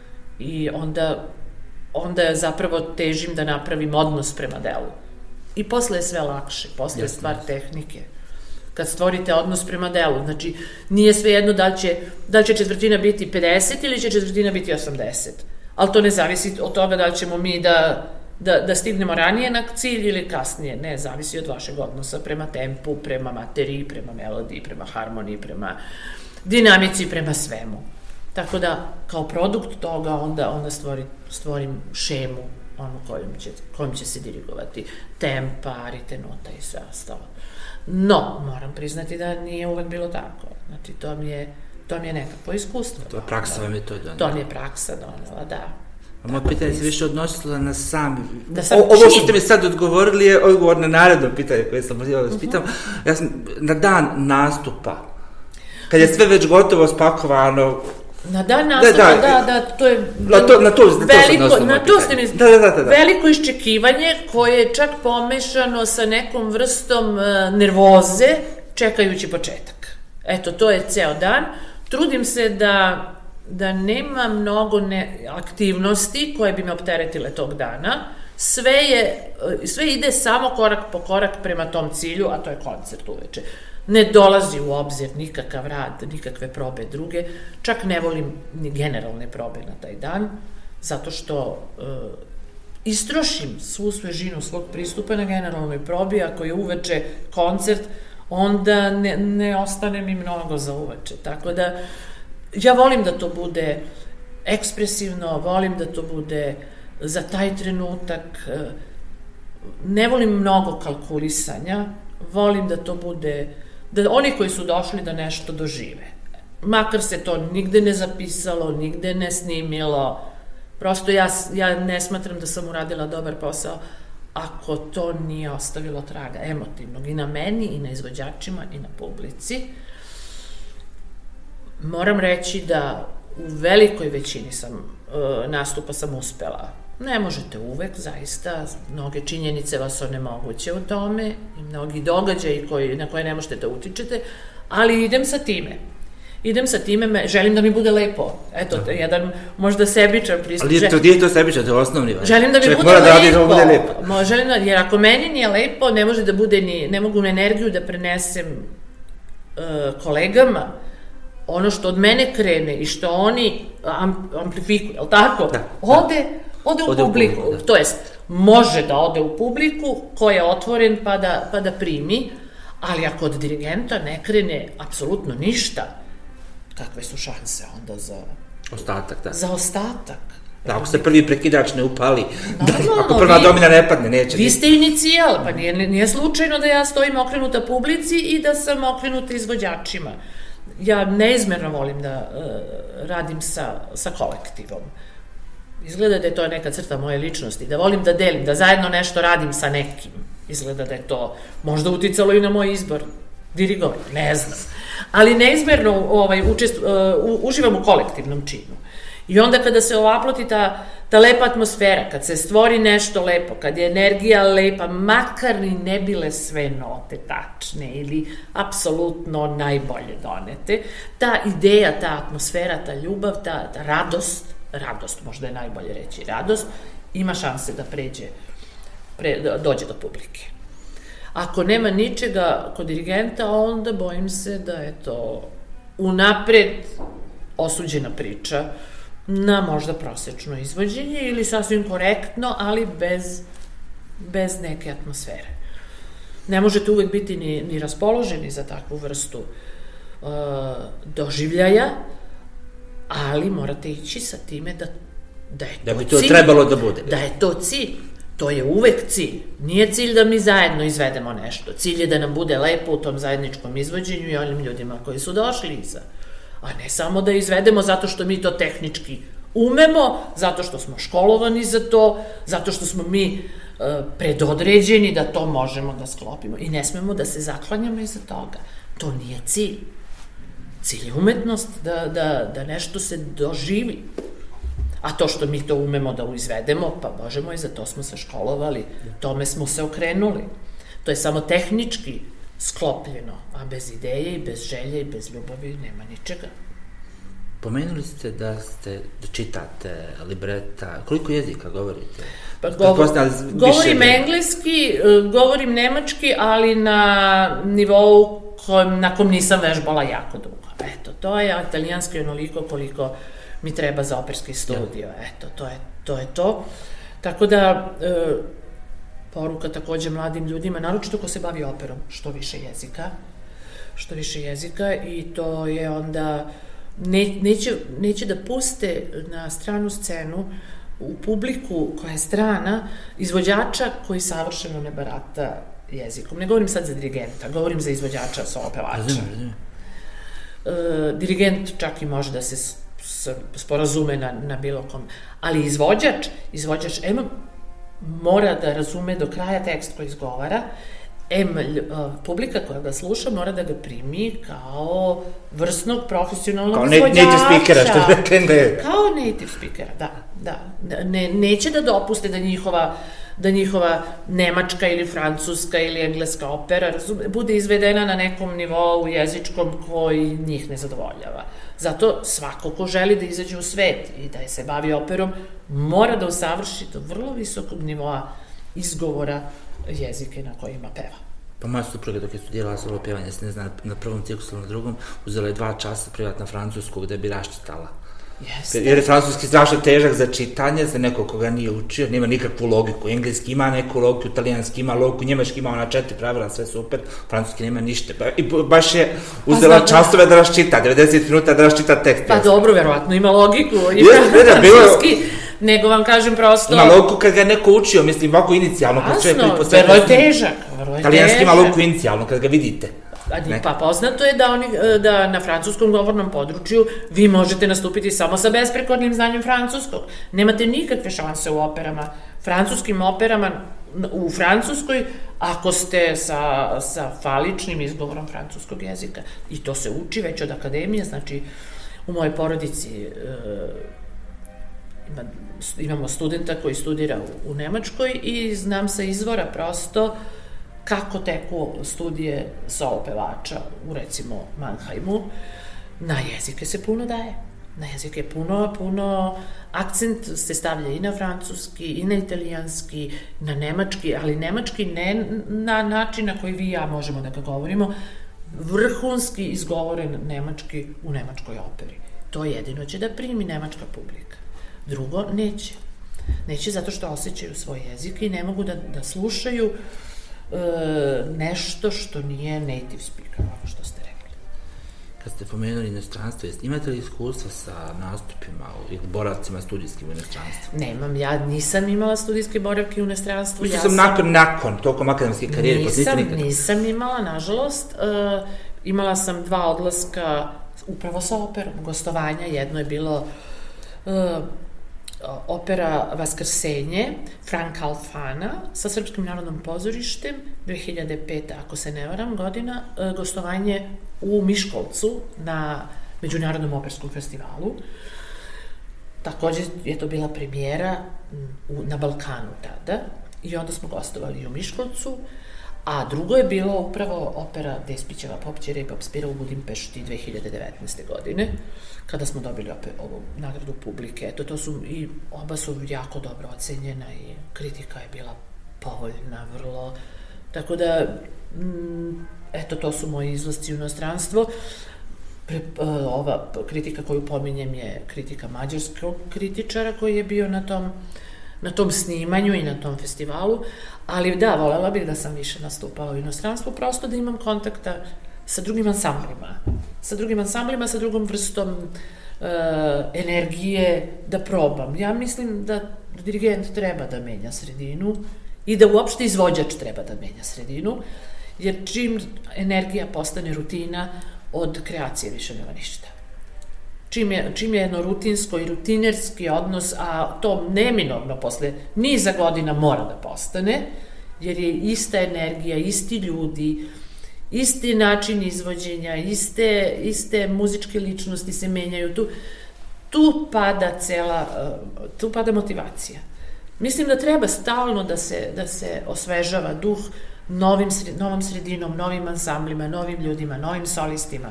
I onda, onda zapravo težim da napravim odnos prema delu. I posle je sve lakše, posle je stvar tehnike. Kad stvorite odnos prema delu, znači nije svejedno da li će, da li će četvrtina biti pedeset ili će četvrtina biti osamdeset, ali to ne zavisi od toga da li ćemo mi da, da, da stignemo ranije na cilj ili kasnije, ne, zavisi od vašeg odnosa prema tempu, prema materiji, prema melodiji, prema harmoniji, prema dinamici, prema svemu. Tako da, kao produkt toga, onda, onda stvori, stvorim šemu, onu kojom će, kojom će se dirigovati tempa, arite, nota i sve ostalo. No, moram priznati da nije uvek bilo tako. Znači, to mi je, to mi je nekako iskustvo. To je praksa vam je to donela. To mi je praksa donela, da. A moje pitanje se više odnosilo na sam... Da sam o, ovo što ste mi sad odgovorili je odgovor na naredno pitanje koje sam htjela da vas pitam. Uh-huh. Ja sam na dan nastupa, kad je sve već gotovo spakovano... Na dan nastupa, da, da, da, to je na to, na to, na veliko, to na to ste mi, da, da, da, da. veliko iščekivanje koje je čak pomešano sa nekom vrstom uh, nervoze čekajući početak. Eto, to je ceo dan. Trudim se da, da nema mnogo ne, aktivnosti koje bi me opteretile tog dana. Sve, je, sve ide samo korak po korak prema tom cilju, a to je koncert uveče. Ne dolazi u obzir nikakav rad, nikakve probe druge, čak ne volim ni generalne probe na taj dan, zato što e, istrošim svu svežinu svog pristupa na generalnoj probi, ako je uveče koncert, onda ne, ne ostane mi mnogo za uveče, tako da ja volim da to bude ekspresivno, volim da to bude za taj trenutak, e, ne volim mnogo kalkulisanja, volim da to bude, da oni koji su došli da nešto dožive. Makar se to nigde ne zapisalo, nigde ne snimilo, prosto ja, ja ne smatram da sam uradila dobar posao ako to nije ostavilo traga emotivnog i na meni, i na izvođačima, i na publici. Moram reći da u velikoj većini sam, nastupa sam uspela. Ne možete uvek, zaista, mnoge činjenice vas onemoguće u tome i mnogi događaji koji, na koje ne možete da utičete, ali idem sa time. idem sa time, me, želim da mi bude lepo. Eto, to je jedan možda sebičan pristup. Ali to nije to sebičan, to je osnovni. Želim da mi bude lepo. Da lepo. Želim da, jer ako meni nije lepo, ne može da bude ni, ne mogu energiju da prenesem uh, kolegama, ono što od mene krene i što oni am, amplifikuju, je li tako? Da, ode, da. ode u ode publiku. U publiku, to jest, može da ode u publiku ko je otvoren pa da, pa da primi, ali ako od dirigenta ne krene apsolutno ništa, kakve su šanse onda za... Ostatak, da. Za ostatak. Da, ako se prvi prekidač ne upali, da, ako prva vi, domina ne padne, neće. Vi ste inicijal, pa nije, nije slučajno da ja stojim okrenuta publici i da sam okrenuta izvođačima. Ja neizmerno volim da uh, radim sa, sa kolektivom. Izgleda da je to neka crta moje ličnosti, da volim da delim, da zajedno nešto radim sa nekim. Izgleda da je to možda uticalo i na moj izbor dirigovanja, ne znam. Ali neizmerno ovaj, učest, uh, uživam u kolektivnom činu. I onda kada se ovaploti ta, ta lepa atmosfera, kad se stvori nešto lepo, kad je energija lepa, makar ni ne bile sve note tačne ili apsolutno najbolje donete, ta ideja, ta atmosfera, ta ljubav, ta, ta radost, radost, možda je najbolje reći radost, ima šanse da pređe, pre, da dođe do publike. Ako nema ničega kod dirigenta, onda bojim se da je to unapred osuđena priča na možda prosečno izvođenje ili sasvim korektno, ali bez, bez neke atmosfere. Ne možete uvek biti ni, ni raspoloženi za takvu vrstu uh, doživljaja, ali morate ići sa time da, da je to da bi to cilj, trebalo da bude. Da je to cilj. To je uvek cilj. Nije cilj da mi zajedno izvedemo nešto. Cilj je da nam bude lepo u tom zajedničkom izvođenju i onim ljudima koji su došli iza. A ne samo da izvedemo zato što mi to tehnički umemo, zato što smo školovani za to, zato što smo mi uh, predodređeni da to možemo da sklopimo. I ne smemo da se zaklanjamo iza toga. To nije cilj. Cilj je umetnost, da, da, da nešto se doživi. A to što mi to umemo da izvedemo, pa Bože moj, za to smo se školovali, tome smo se okrenuli. To je samo tehnički sklopljeno, a bez ideje i bez želje i bez ljubavi nema ničega. Pomenuli ste da ste, da čitate libreta, koliko jezika govorite? Pa govor, govorim više... engleski, govorim nemački, ali na nivou kojem, na kom nisam vežbala jako dugo. Eto, to je italijanski onoliko koliko mi treba za operski studio. Eto, to je to. Je to. Tako da... E, poruka takođe mladim ljudima, naročito ko se bavi operom, što više jezika, što više jezika i to je onda, ne, neće, neće da puste na stranu scenu u publiku koja je strana izvođača koji savršeno ne barata jezikom. Ne govorim sad za dirigenta, govorim za izvođača solopevača. E, dirigent čak i može da se s, s, sporazume na, na bilo kom, ali izvođač, izvođač, ema, mora da razume do kraja tekst koji izgovara, em, publika koja ga sluša mora da ga primi kao vrsnog profesionalnog kao izvođača. Kao native speakera, što rekli ne. Kao native speakera, da, da. Ne, neće da dopuste da njihova, da njihova nemačka ili francuska ili engleska opera razume, bude izvedena na nekom nivou jezičkom koji njih ne zadovoljava. Zato svako ko želi da izađe u svet i da je se bavi operom, mora da usavrši do vrlo visokog nivoa izgovora jezike na kojima peva. Pa moja supruga dok je studirala solo pevanje, se ne zna, na prvom ciklusu na drugom, uzela je dva časa privatna francusku gde bi raščitala. Jeste. Jer je francuski strašno težak za čitanje, za nekog koga nije učio, nema nikakvu logiku. Engleski ima neku logiku, italijanski ima logiku, njemački ima ona četiri pravila, sve super, francuski nema ništa. I baš je uzela pa, časove da raščita, devedeset minuta da raščita tekst. Pa dobro, verovatno ima logiku, ima francuski, nego vam kažem prosto... Ima logiku kad ga neko učio, mislim, ovako inicijalno. Jasno, vrlo je težak, vrlo je težak. Italijanski ima logiku inicijalno, kad ga vidite. Pa poznato je da, oni, da na francuskom govornom području vi možete nastupiti samo sa besprekornim znanjem francuskog. Nemate nikakve šanse u operama, francuskim operama u Francuskoj, ako ste sa, sa faličnim izgovorom francuskog jezika. I to se uči već od akademije, znači u mojoj porodici e, ima, imamo studenta koji studira u, u Nemačkoj i znam sa izvora prosto kako teku studije solo pevača u, recimo, Mannheimu, Na jezike se puno daje. Na jezike puno, puno akcent se stavlja i na francuski, i na italijanski, na nemački, ali nemački ne na način na koji vi i ja možemo da ga govorimo, vrhunski izgovoren nemački u nemačkoj operi. To jedino će da primi nemačka publika. Drugo, neće. Neće zato što osjećaju svoj jezik i ne mogu da, da slušaju e, nešto što nije native speaker, ono što ste rekli. Kad ste pomenuli inostranstvo, imate li iskustva sa nastupima ili boravcima studijskim u inostranstvu? Nemam, ja nisam imala studijske boravke u inostranstvu. Mislim ja sam nakon, nakon, tokom akademske karijere. Nisam, nisam imala, nažalost. Uh, imala sam dva odlaska upravo sa operom, gostovanja. Jedno je bilo uh, opera Vaskrsenje, Franka Alfana, sa Srpskim narodnom pozorištem, dve hiljade pete. ako se ne varam, godina, uh, gostovanje u Miškolcu na Međunarodnom operskom festivalu. Takođe je to bila premijera na Balkanu tada i onda smo gostovali u Miškolcu, a drugo je bilo upravo opera Despićeva Popćera i Popspira u Budimpešti dve hiljade devetnaeste. godine, kada smo dobili opet ovu nagradu publike. Eto, to su i oba su jako dobro ocenjena i kritika je bila povoljna, vrlo, tako da mm, eto, to su moji izlasci u inostranstvo. Pre, ova kritika koju pominjem je kritika mađarskog kritičara koji je bio na tom, na tom snimanju i na tom festivalu, ali da, volela bih da sam više nastupala u inostranstvu, prosto da imam kontakta sa drugim ansamblima, sa drugim ansamblima, sa drugom vrstom e, energije, da probam. Ja mislim da dirigent treba da menja sredinu i da uopšte izvođač treba da menja sredinu, jer čim energija postane rutina, od kreacije više nema ništa. Čim je, čim je jedno rutinsko i rutinerski odnos, a to neminovno posle niza godina mora da postane, jer je ista energija, isti ljudi, isti način izvođenja, iste, iste muzičke ličnosti se menjaju, tu, tu pada cela, tu pada motivacija. Mislim da treba stalno da se, da se osvežava duh novim, novom sredinom, novim ansamblima, novim ljudima, novim solistima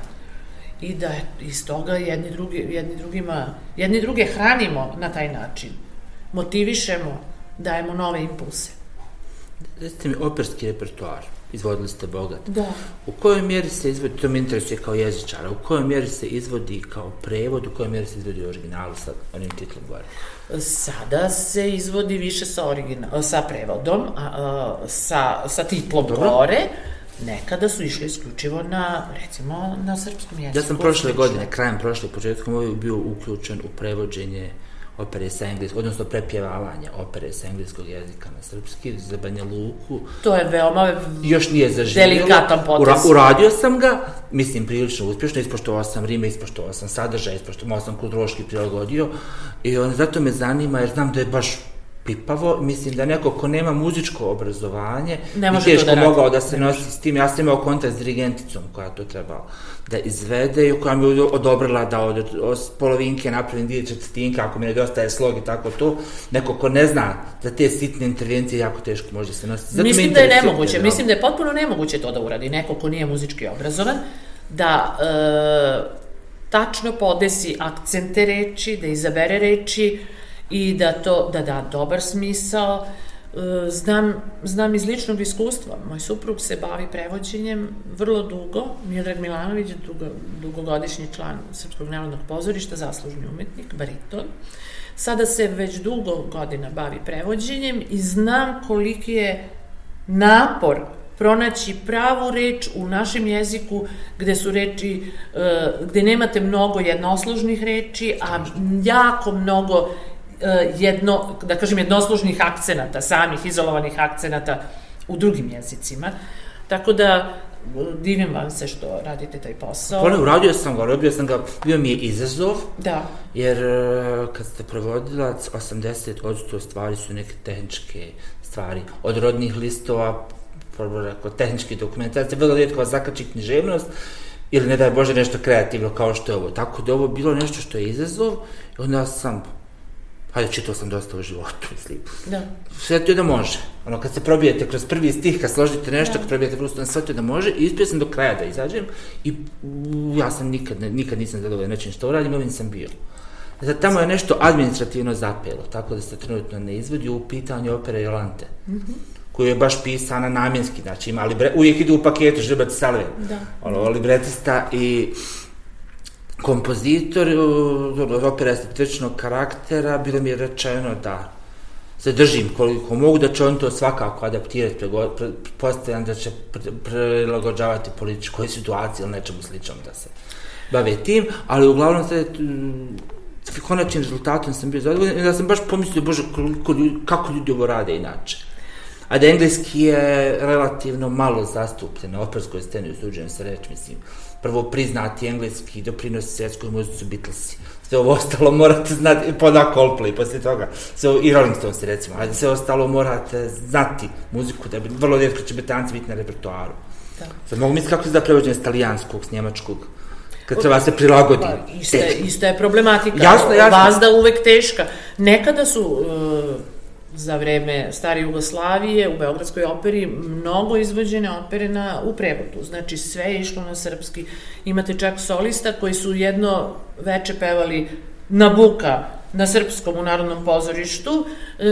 i da iz toga jedni, drugi, jedni, drugima, jedni druge hranimo na taj način, motivišemo, dajemo nove impulse. Recite mi, operski repertoar, izvodili ste bogat. Da. U kojoj mjeri se izvodi, to mi interesuje kao jezičara, u kojoj mjeri se izvodi kao prevod, u kojoj mjeri se izvodi u originalu sa onim titlom gore? Sada se izvodi više sa, original, sa prevodom, a, a, sa, sa titlom Dobro. gore. Nekada su išli isključivo na, recimo, na srpskom jeziku. Ja sam prošle godine, krajem prošle, početkom ovoj bio uključen u prevođenje opere sa engleskog, odnosno prepjevavanje opere sa engleskog jezika na srpski, za Banja Luku. To je veoma još nije zaživjelo. Delikatan potez. Ura, uradio sam ga, mislim, prilično uspješno, ispoštovao sam rime, ispoštovao sam sadržaj, ispoštovao sam kulturološki prilagodio i on, zato me zanima, jer znam da je baš pipavo, mislim da neko ko nema muzičko obrazovanje i teško da mogao da se nosi s tim. Ja sam imao kontakt s dirigenticom koja to trebala da izvede i koja mi je odobrila da od, od polovinke napravim dvije četvrtinke, ako mi nedostaje slog i tako to. Neko ko ne zna za te sitne intervencije jako teško može se nositi. Zato mislim da je nemoguće, da, mislim da je potpuno nemoguće to da uradi neko ko nije muzički obrazovan, da e, tačno podesi akcente reči, da izabere reči i da to, da da dobar smisao. Znam, znam iz ličnog iskustva. Moj suprug se bavi prevođenjem vrlo dugo. Miodrag Milanović je dugo, dugogodišnji član Srpskog narodnog pozorišta, zaslužni umetnik, bariton. Sada se već dugo godina bavi prevođenjem i znam koliki je napor pronaći pravu reč u našem jeziku gde su reči, gde nemate mnogo jednosložnih reči, a jako mnogo jedno, da kažem, jednoslužnih akcenata, samih izolovanih akcenata u drugim jezicima. Tako da divim vam se što radite taj posao. Pone, uradio sam ga, uradio sam ga, bio mi je izazov, da. Jer kad ste prevodilac, osamdeset posto stvari su neke tehničke stvari, od rodnih listova, kod tehničke dokumentacije, vrlo rijetko vas zakači književnost, ili ne daj Bože nešto kreativno kao što je ovo. Tako da ovo bilo nešto što je izazov i onda sam hajde, čitao sam dosta u životu, mislim. Da. Sve to da može. Ono, kad se probijete kroz prvi stih, kad složite nešto, da. Kad probijete prvu stranu, sve to da može, i uspio sam do kraja da izađem i ja sam nikad, nikad nisam zadovoljan nečim što uradim, ovim sam bio. Zato tamo je nešto administrativno zapelo, tako da se trenutno ne izvodi u pitanju opere Jolante, mm-hmm. koju je baš pisana namjenski, znači ima libre, uvijek idu u paketu Žrbac Salve, ono, libretista i kompozitor, opera estetičnog karaktera, bilo mi je rečeno da se držim koliko mogu, da će on to svakako adaptirati, pretpostavljam da će prilagođavati političkoj situaciji ili nečemu sličnom da se bave tim, ali uglavnom se konačnim rezultatom sam bio zadovoljan i da sam baš pomislio, bože, kako ljudi ovo rade inače. A da engleski je relativno malo zastupljen na operskoj sceni, usuđujem se reći, mislim. Prvo, priznati engleski doprinos svjetskoj muzici su Beatlesi. Sve ovo ostalo morate znati, pa da Coldplay, poslije toga, sve, i Rolling Stones, recimo, ali sve ostalo morate znati muziku, da bi, vrlo rijetko će Britanci biti na repertoaru. Da. Sad mogu misliti kako se da prevođenje s talijanskog, s njemačkog, kad treba se prilagoditi. Pa, ista, ista je problematika, jasno, jasno. Vazda uvek teška. Nekada su... Uh, za vreme stare Jugoslavije u Beogradskoj operi mnogo izvođene opere na, u prevodu, znači sve je išlo na srpski. Imate čak solista koji su jedno veče pevali Nabuka na srpskom u Narodnom pozorištu,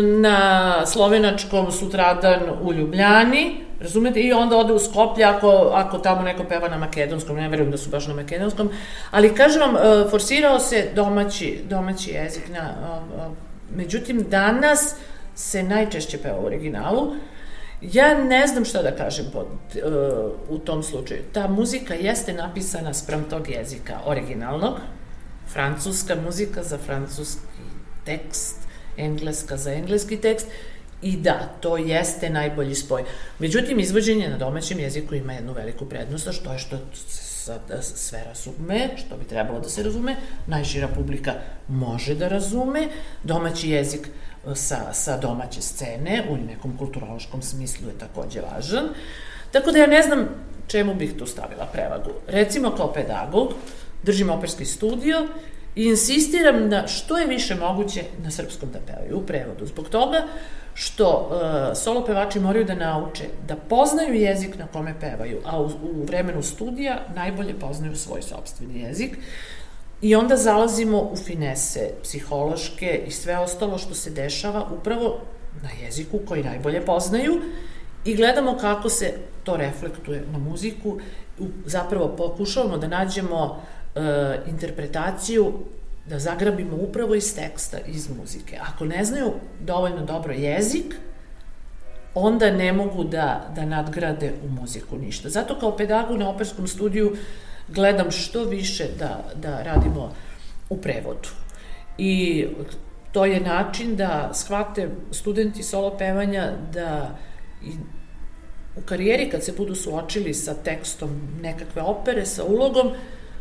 na slovenačkom sutradan u Ljubljani, razumete, i onda ode u Skoplje ako, ako tamo neko peva na makedonskom, ne verujem da su baš na makedonskom, ali kažem vam, forsirao se domaći, domaći jezik, na, međutim danas se najčešće peva u originalu. Ja ne znam šta da kažem pod, uh, u tom slučaju. Ta muzika jeste napisana spram tog jezika originalnog, francuska muzika za francuski tekst, engleska za engleski tekst, i da, to jeste najbolji spoj. Međutim, izvođenje na domaćem jeziku ima jednu veliku prednost, a što je što se sve razume, što bi trebalo da se razume, najšira publika može da razume, domaći jezik sa, sa domaće scene, u nekom kulturološkom smislu je takođe važan. Tako da ja ne znam čemu bih tu stavila prevagu. Recimo, kao pedagog, držim operski studio i insistiram da što je više moguće na srpskom da pevaju u prevodu. Zbog toga što uh, solo pevači moraju da nauče da poznaju jezik na kome pevaju, a u, u vremenu studija najbolje poznaju svoj sopstveni jezik. I onda zalazimo u finese psihološke i sve ostalo što se dešava upravo na jeziku koji najbolje poznaju i gledamo kako se to reflektuje na muziku. Zapravo pokušavamo da nađemo e, interpretaciju, da zagrabimo upravo iz teksta, iz muzike. Ako ne znaju dovoljno dobro jezik, onda ne mogu da, da nadgrade u muziku ništa. Zato kao pedagog na operskom studiju gledam što više da, da radimo u prevodu. I to je način da shvate studenti solo pevanja da i u karijeri kad se budu suočili sa tekstom nekakve opere, sa ulogom,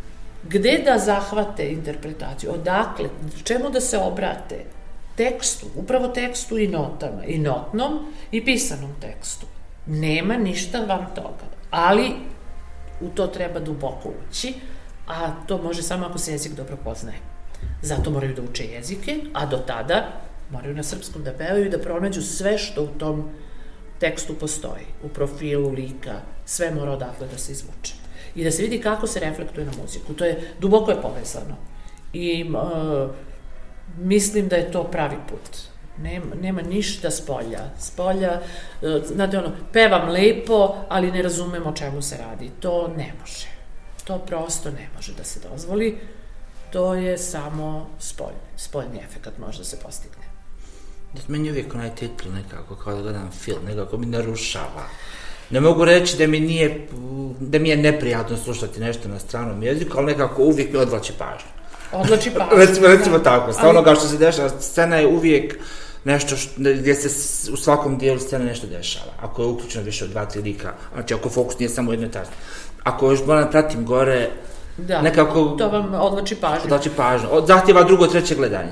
gde da zahvate interpretaciju, odakle, čemu da se obrate, tekstu, upravo tekstu i notama, i notnom i pisanom tekstu. Nema ništa van toga, ali u to treba duboko ući, a to može samo ako se jezik dobro poznaje. Zato moraju da uče jezike, a do tada moraju na srpskom da pevaju i da pronađu sve što u tom tekstu postoji, u profilu lika, sve mora odatle da se izvuče. I da se vidi kako se reflektuje na muziku. To je, duboko je povezano. I uh, mislim da je to pravi put. Nema, nema ništa spolja. Spolja, uh, znate ono, pevam lepo, ali ne razumem o čemu se radi. To ne može. To prosto ne može da se dozvoli. To je samo spoljni. Spoljni efekat može da se postigne. Meni uvijek onaj titl nekako, kao da gledam film, nekako mi narušava. Ne mogu reći da mi nije, da mi je neprijatno slušati nešto na stranom jeziku, ali nekako uvijek mi odvlači pažnju. Odvlači pažnju. recimo, recimo da. Tako, sa onoga što se dešava, scena je uvijek nešto što, gdje se u svakom dijelu scene nešto dešava. Ako je uključeno više od dva, tri lika, znači ako fokus nije samo jedno tačno. Ako još moram pratim gore, da, nekako... to vam odvlači pažnju. Odvlači pažnju. Zahtjeva drugo, treće gledanje.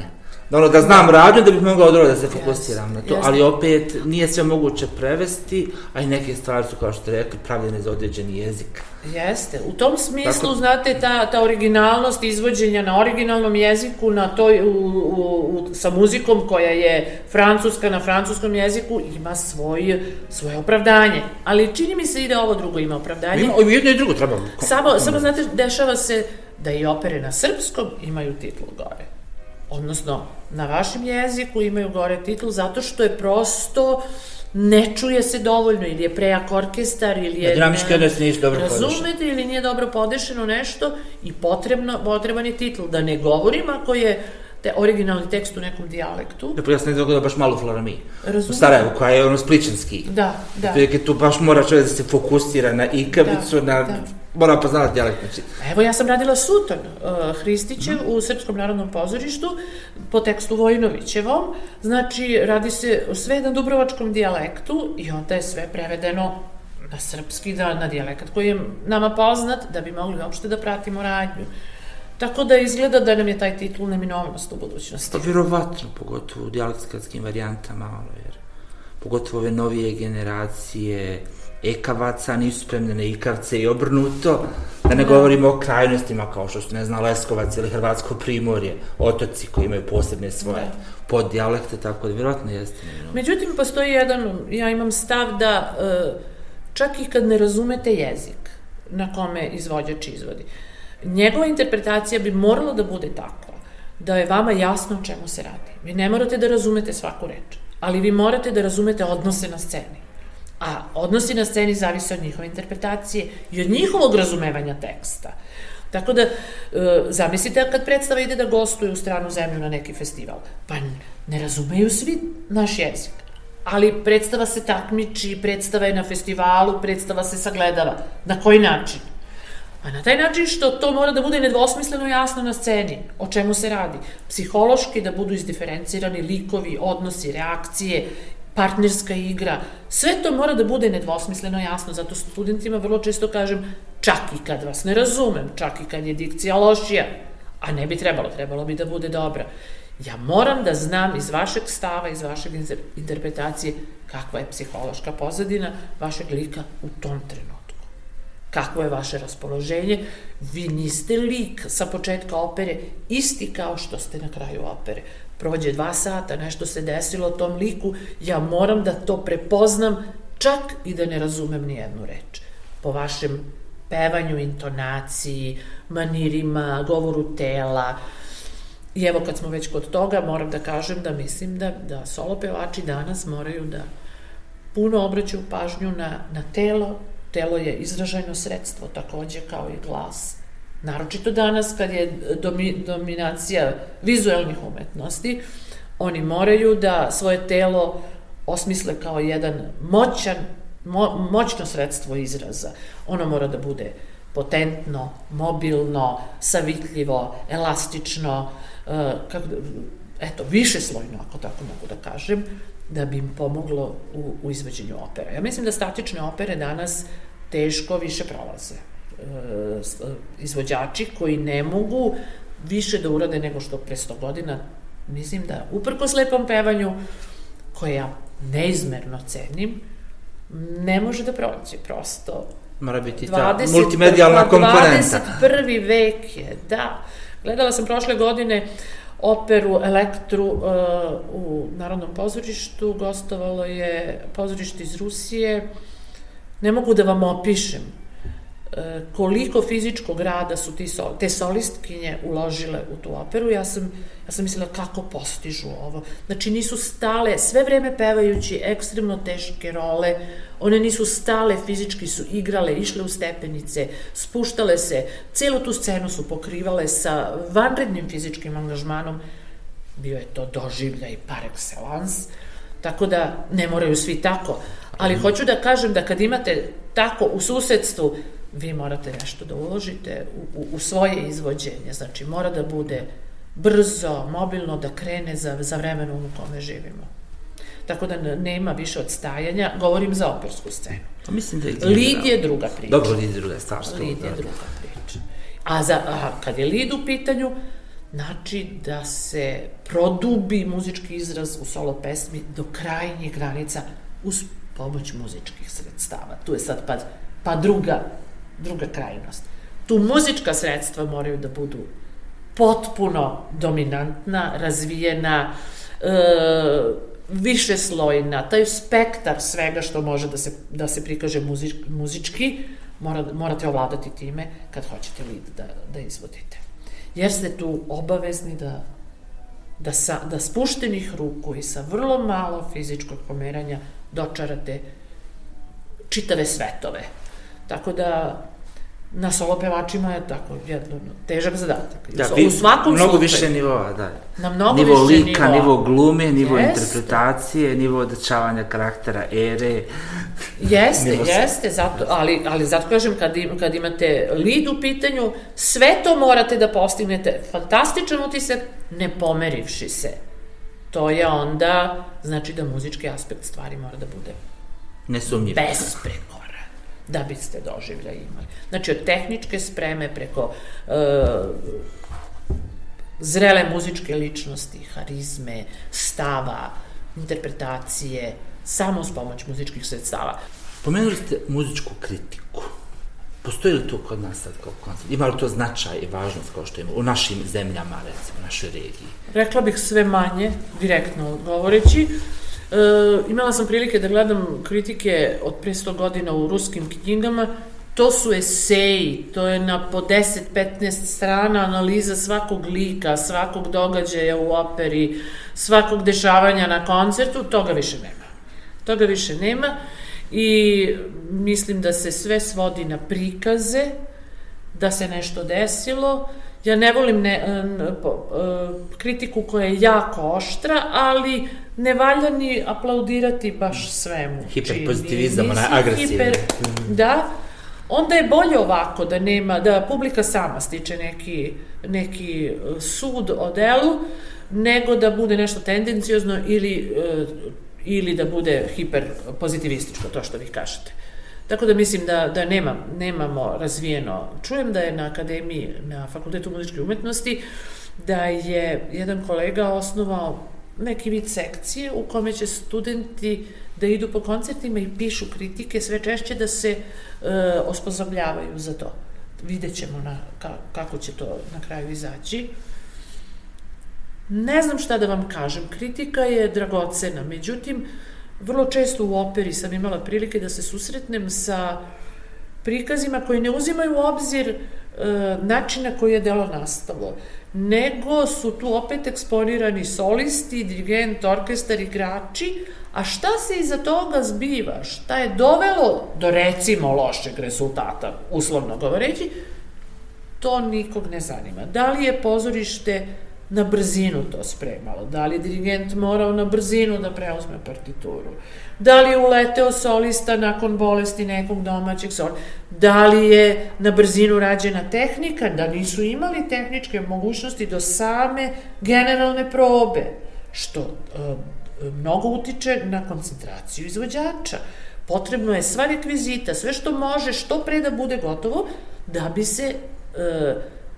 ono, da znam radnju da bih mogao dobro da se fokusiram na to, ali opet nije sve moguće prevesti, a i neke stvari su, kao što ste rekli, pravljene za određeni jezik. Jeste, u tom smislu, znate, ta, ta originalnost izvođenja na originalnom jeziku, na toj, u, u, u, sa muzikom koja je francuska na francuskom jeziku, ima svoj, svoje opravdanje. Ali čini mi se i da ovo drugo ima opravdanje. Ima, i jedno i drugo treba. Samo, samo, znate, dešava se da i opere na srpskom imaju titlu gore. Odnosno, na vašem jeziku imaju gore titlu zato što je prosto ne čuje se dovoljno, ili je prejak orkestar, ili je... Dinamički odnos nije dobro podešeno. Razumete, ili nije dobro podešeno nešto i potrebno, potreban je titl. Da ne govorim ako je te originalni tekst u nekom dijalektu. Da, ja sam ne dogodio baš malo Florami. U Sarajevu, koja je ono spličanski. Da, da. Tu baš mora čovjek da se fokusira na ikavicu, na... Da. Mora poznati dijalekt. Evo, ja sam radila Suton uh, Hristićev mm. u Srpskom narodnom pozorištu po tekstu Vojinovićevom. Znači, radi se sve na dubrovačkom dijalektu i onda je sve prevedeno na srpski, da, na dijalekat koji je nama poznat da bi mogli uopšte da pratimo radnju. Tako da izgleda da nam je taj titul neminovnost u budućnosti. To vjerovatno, pogotovo u dijalektskim varijantama, jer pogotovo ove novije generacije ekavaca nisu spremne na ikavce i obrnuto, da ne govorimo o krajnostima kao što su, ne znam, Leskovac ili Hrvatsko primorje, otoci koji imaju posebne svoje poddijalekte, tako da vjerojatno jeste. Međutim, postoji jedan, ja imam stav da čak i kad ne razumete jezik na kome izvođač izvodi, njegova interpretacija bi morala da bude takva da je vama jasno o čemu se radi. Vi ne morate da razumete svaku reč, ali vi morate da razumete odnose na sceni. A odnosi na sceni zavise od njihove interpretacije i od njihovog razumevanja teksta. Tako da, zamislite kad predstava ide da gostuje u stranu zemlju na neki festival, pa ne razumeju svi naš jezik, ali predstava se takmiči, predstava je na festivalu, predstava se sagledava. Na koji način? A na taj način što to mora da bude nedvosmisleno jasno na sceni, o čemu se radi. Psihološki da budu izdiferencirani likovi, odnosi, reakcije, partnerska igra, sve to mora da bude nedvosmisleno jasno, zato studentima vrlo često kažem, čak i kad vas ne razumem, čak i kad je dikcija lošija, a ne bi trebalo, trebalo bi da bude dobra. Ja moram da znam iz vašeg stava, iz vašeg interpretacije, kakva je psihološka pozadina vašeg lika u tom trenutku. Kakvo je vaše raspoloženje? Vi niste lik sa početka opere isti kao što ste na kraju opere. Prođe dva sata, nešto se desilo tom liku, ja moram da to prepoznam, čak i da ne razumem ni jednu reč. Po vašem pevanju, intonaciji, manirima, govoru tela. I evo, kad smo već kod toga, moram da kažem da mislim da, da solo pevači danas moraju da puno obraćaju pažnju na, na telo. Telo je izražajno sredstvo, takođe kao i glas. Naročito danas, kad je domi, dominacija vizuelnih umetnosti, oni moraju da svoje telo osmisle kao jedan moćan, mo, moćno sredstvo izraza. Ono mora da bude potentno, mobilno, savitljivo, elastično, uh, kako, eto, višeslojno, ako tako mogu da kažem, da bi im pomoglo u, u izvođenju opera. Ja mislim da statične opere danas teško više prolaze. E, izvođači koji ne mogu više da urade nego što pre sto godina, mislim da uprkos lepom pevanju, koje ja neizmerno cenim, ne može da prođe, prosto. Mora biti ta multimedijalna komponenta. dvadeset prvi vek je, da. Gledala sam prošle godine operu Elektru uh, u Narodnom pozorištu, gostovalo je pozorište iz Rusije. Ne mogu da vam opišem uh, koliko fizičkog rada su ti sol, te solistkinje uložile u tu operu. Ja sam, ja sam mislila kako postižu ovo. Znači nisu stale, sve vreme pevajući ekstremno teške role, one nisu stale, fizički su igrale, išle u stepenice, spuštale se, celu tu scenu su pokrivale sa vanrednim fizičkim angažmanom. Bio je to doživljaj par excellence, tako da ne moraju svi tako. Ali hoću da kažem da kad imate tako u susedstvu, vi morate nešto da uložite u, u, u svoje izvođenje. Znači mora da bude brzo, mobilno, da krene za, za vremenom u kome živimo. Tako da nema više odstajanja, govorim za opersku scenu. Mislim da je Lid je druga priča. Dobro, Lid je druga stvar. Lid je druga priča. A, za, a kad je Lid u pitanju, znači da se produbi muzički izraz u solo pesmi do krajnjih granica uz pomoć muzičkih sredstava. Tu je sad pa, pa druga, druga krajnost. Tu muzička sredstva moraju da budu potpuno dominantna, razvijena, e, višeslojna, taj spektar svega što može da se, da se prikaže muzič, muzički, mora, morate ovladati time kad hoćete lead da, da izvodite. Jer ste tu obavezni da, da, sa, da spuštenih ruku i sa vrlo malo fizičkog pomeranja dočarate čitave svetove. Tako da na solo pevačima je tako jedno težak zadatak. Da, u svakom mnogo slučaju, više nivoa, da. Na mnogo nivo više lika, nivoa. nivo glume, nivo Jeste. interpretacije, nivo odrećavanja karaktera, ere. Jeste, nivo jeste, zato, ali, ali zato kažem, kad, im, kad imate lead u pitanju, sve to morate da postignete. Fantastičan utisak, ne pomerivši se. To je onda, znači da muzički aspekt stvari mora da bude nesumnjivo. besprekoran, da biste doživlja imali. Znači, od tehničke spreme preko e, zrele muzičke ličnosti, harizme, stava, interpretacije, samo uz pomoć muzičkih sredstava. Pomenuli ste muzičku kritiku. Postoji li to kod nas sad kao koncept? Ima li to značaj i važnost kao što ima u našim zemljama, recimo, u našoj regiji? Rekla bih sve manje, direktno govoreći. E, imala sam prilike da gledam kritike od pre sto godina u ruskim knjigama. To su eseji, to je na po deset do petnaest strana analiza svakog lika, svakog događaja u operi, svakog dešavanja na koncertu, toga više nema. Toga više nema i mislim da se sve svodi na prikaze, da se nešto desilo. Ja ne volim ne, n, po, uh, kritiku koja je jako oštra, ali ne valja ni aplaudirati baš svemu. Hiperpozitivizam, ona je agresivna. Da, onda je bolje ovako da nema, da publika sama stiče neki, neki sud o delu, nego da bude nešto tendenciozno ili, uh, ili da bude hiperpozitivističko, to što vi kažete. Tako da mislim da, da nema, nemamo razvijeno. Čujem da je na akademiji, na Fakultetu muzičke umetnosti, da je jedan kolega osnovao neki vid sekcije u kome će studenti da idu po koncertima i pišu kritike sve češće da se e, osposobljavaju za to. Vidjet ćemo na, ka, kako će to na kraju izaći. Ne znam šta da vam kažem. Kritika je dragocena, međutim, vrlo često u operi sam imala prilike da se susretnem sa prikazima koji ne uzimaju u obzir e, način na koji je delo nastalo, nego su tu opet eksponirani solisti, dirigent, orkestar, igrači, a šta se iza toga zbiva, šta je dovelo do recimo lošeg rezultata, uslovno govoreći, to nikog ne zanima. Da li je pozorište na brzinu to spremalo, da li je dirigent morao na brzinu da preuzme partituru, da li je uleteo solista nakon bolesti nekog domaćeg solista, da li je na brzinu rađena tehnika, da nisu imali tehničke mogućnosti do same generalne probe, što e, mnogo utiče na koncentraciju izvođača. Potrebno je sva rekvizita, sve što može, što pre da bude gotovo, da bi se e,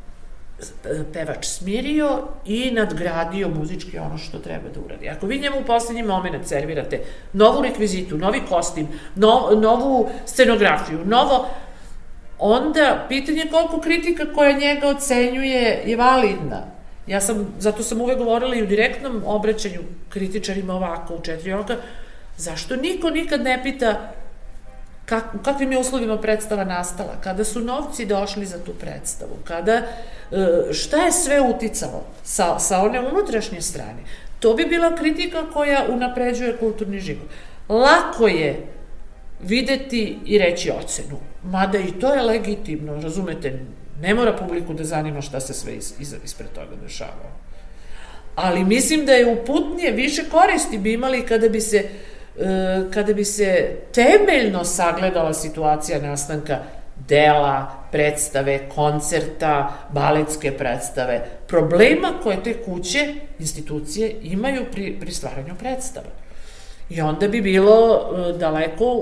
pevač smirio i nadgradio muzički ono što treba da uradi. Ako vi njemu u poslednji moment servirate novu rekvizitu, novi kostim, no, novu scenografiju, novo, onda pitanje koliko kritika koja njega ocenjuje je validna. Ja sam, zato sam uvek govorila i u direktnom obraćanju kritičarima ovako u četiri oka, zašto niko nikad ne pita Kak, u kakvim je uslovima predstava nastala, kada su novci došli za tu predstavu, kada, šta je sve uticalo sa, sa one unutrašnje strane. To bi bila kritika koja unapređuje kulturni život. Lako je videti i reći ocenu, mada i to je legitimno, razumete, ne mora publiku da zanima šta se sve iz, iz, ispred toga dešavalo. Ali mislim da je uputnije, više koristi bi imali kada bi se kada bi se temeljno sagledala situacija nastanka dela, predstave, koncerta, baletske predstave, problema koje te kuće, institucije imaju pri, pri stvaranju predstava. I onda bi bilo daleko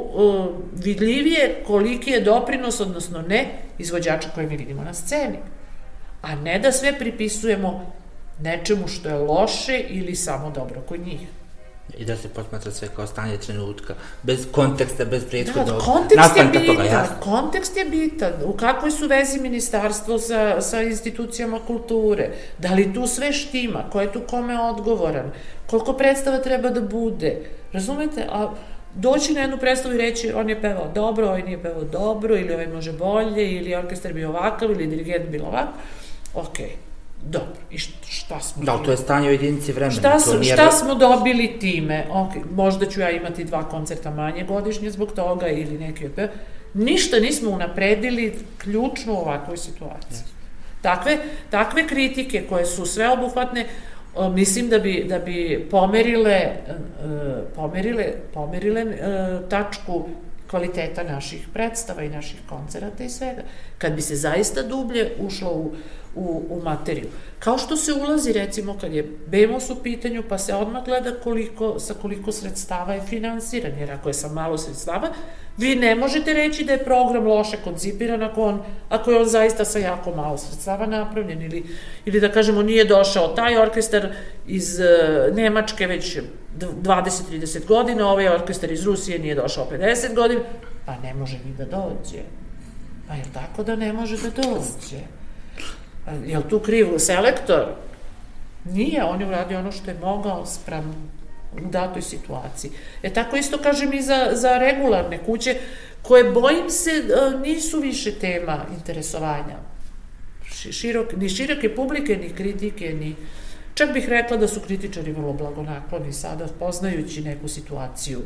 vidljivije koliki je doprinos, odnosno ne, izvođača koje mi vidimo na sceni. a ne da sve pripisujemo nečemu što je loše ili samo dobro kod njih. I da se posmatra sve kao stanje trenutka, bez konteksta, bez prethodnog da, nastanka toga, jasno. Kontekst je bitan, u kakvoj su vezi ministarstvo sa, sa institucijama kulture, da li tu sve štima, ko je tu kome odgovoran, koliko predstava treba da bude, razumete, a doći na jednu predstavu i reći on je pevao dobro, ovaj nije pevao dobro, ili ovaj može bolje, ili orkestar bio ovakav, ili dirigent bilo ovakav, okej. Okay. Dobro, i šta smo... Da, to je stanje u jedinici vremena. Šta, su, nije... šta smo dobili time? Okay, možda ću ja imati dva koncerta manje godišnje zbog toga ili neki opet. Ništa nismo unapredili ključno u ovakvoj situaciji. Yes. Takve, takve kritike koje su sveobuhvatne, mislim da bi, da bi pomerile, pomerile, pomerile tačku kvaliteta naših predstava i naših koncerata i svega. Kad bi se zaista dublje ušlo u U, u materiju. Kao što se ulazi, recimo, kad je Bemos u pitanju, pa se odmah gleda koliko, sa koliko sredstava je finansiran, jer ako je sa malo sredstava, vi ne možete reći da je program loše koncipiran ako, on, ako je on zaista sa jako malo sredstava napravljen, ili, ili da kažemo nije došao taj orkestar iz uh, Nemačke već dvadeset do trideset godina, ovaj orkestar iz Rusije nije došao pedeset godina, pa ne može ni da dođe. Pa je tako da ne može da dođe? Je li tu kriv selektor? Nije, on je uradio ono što je mogao sprem u datoj situaciji. E tako isto kažem i za, za regularne kuće, koje, bojim se, nisu više tema interesovanja. Širok, ni široke publike, ni kritike, ni... Čak bih rekla da su kritičari vrlo blagonakloni sada, poznajući neku situaciju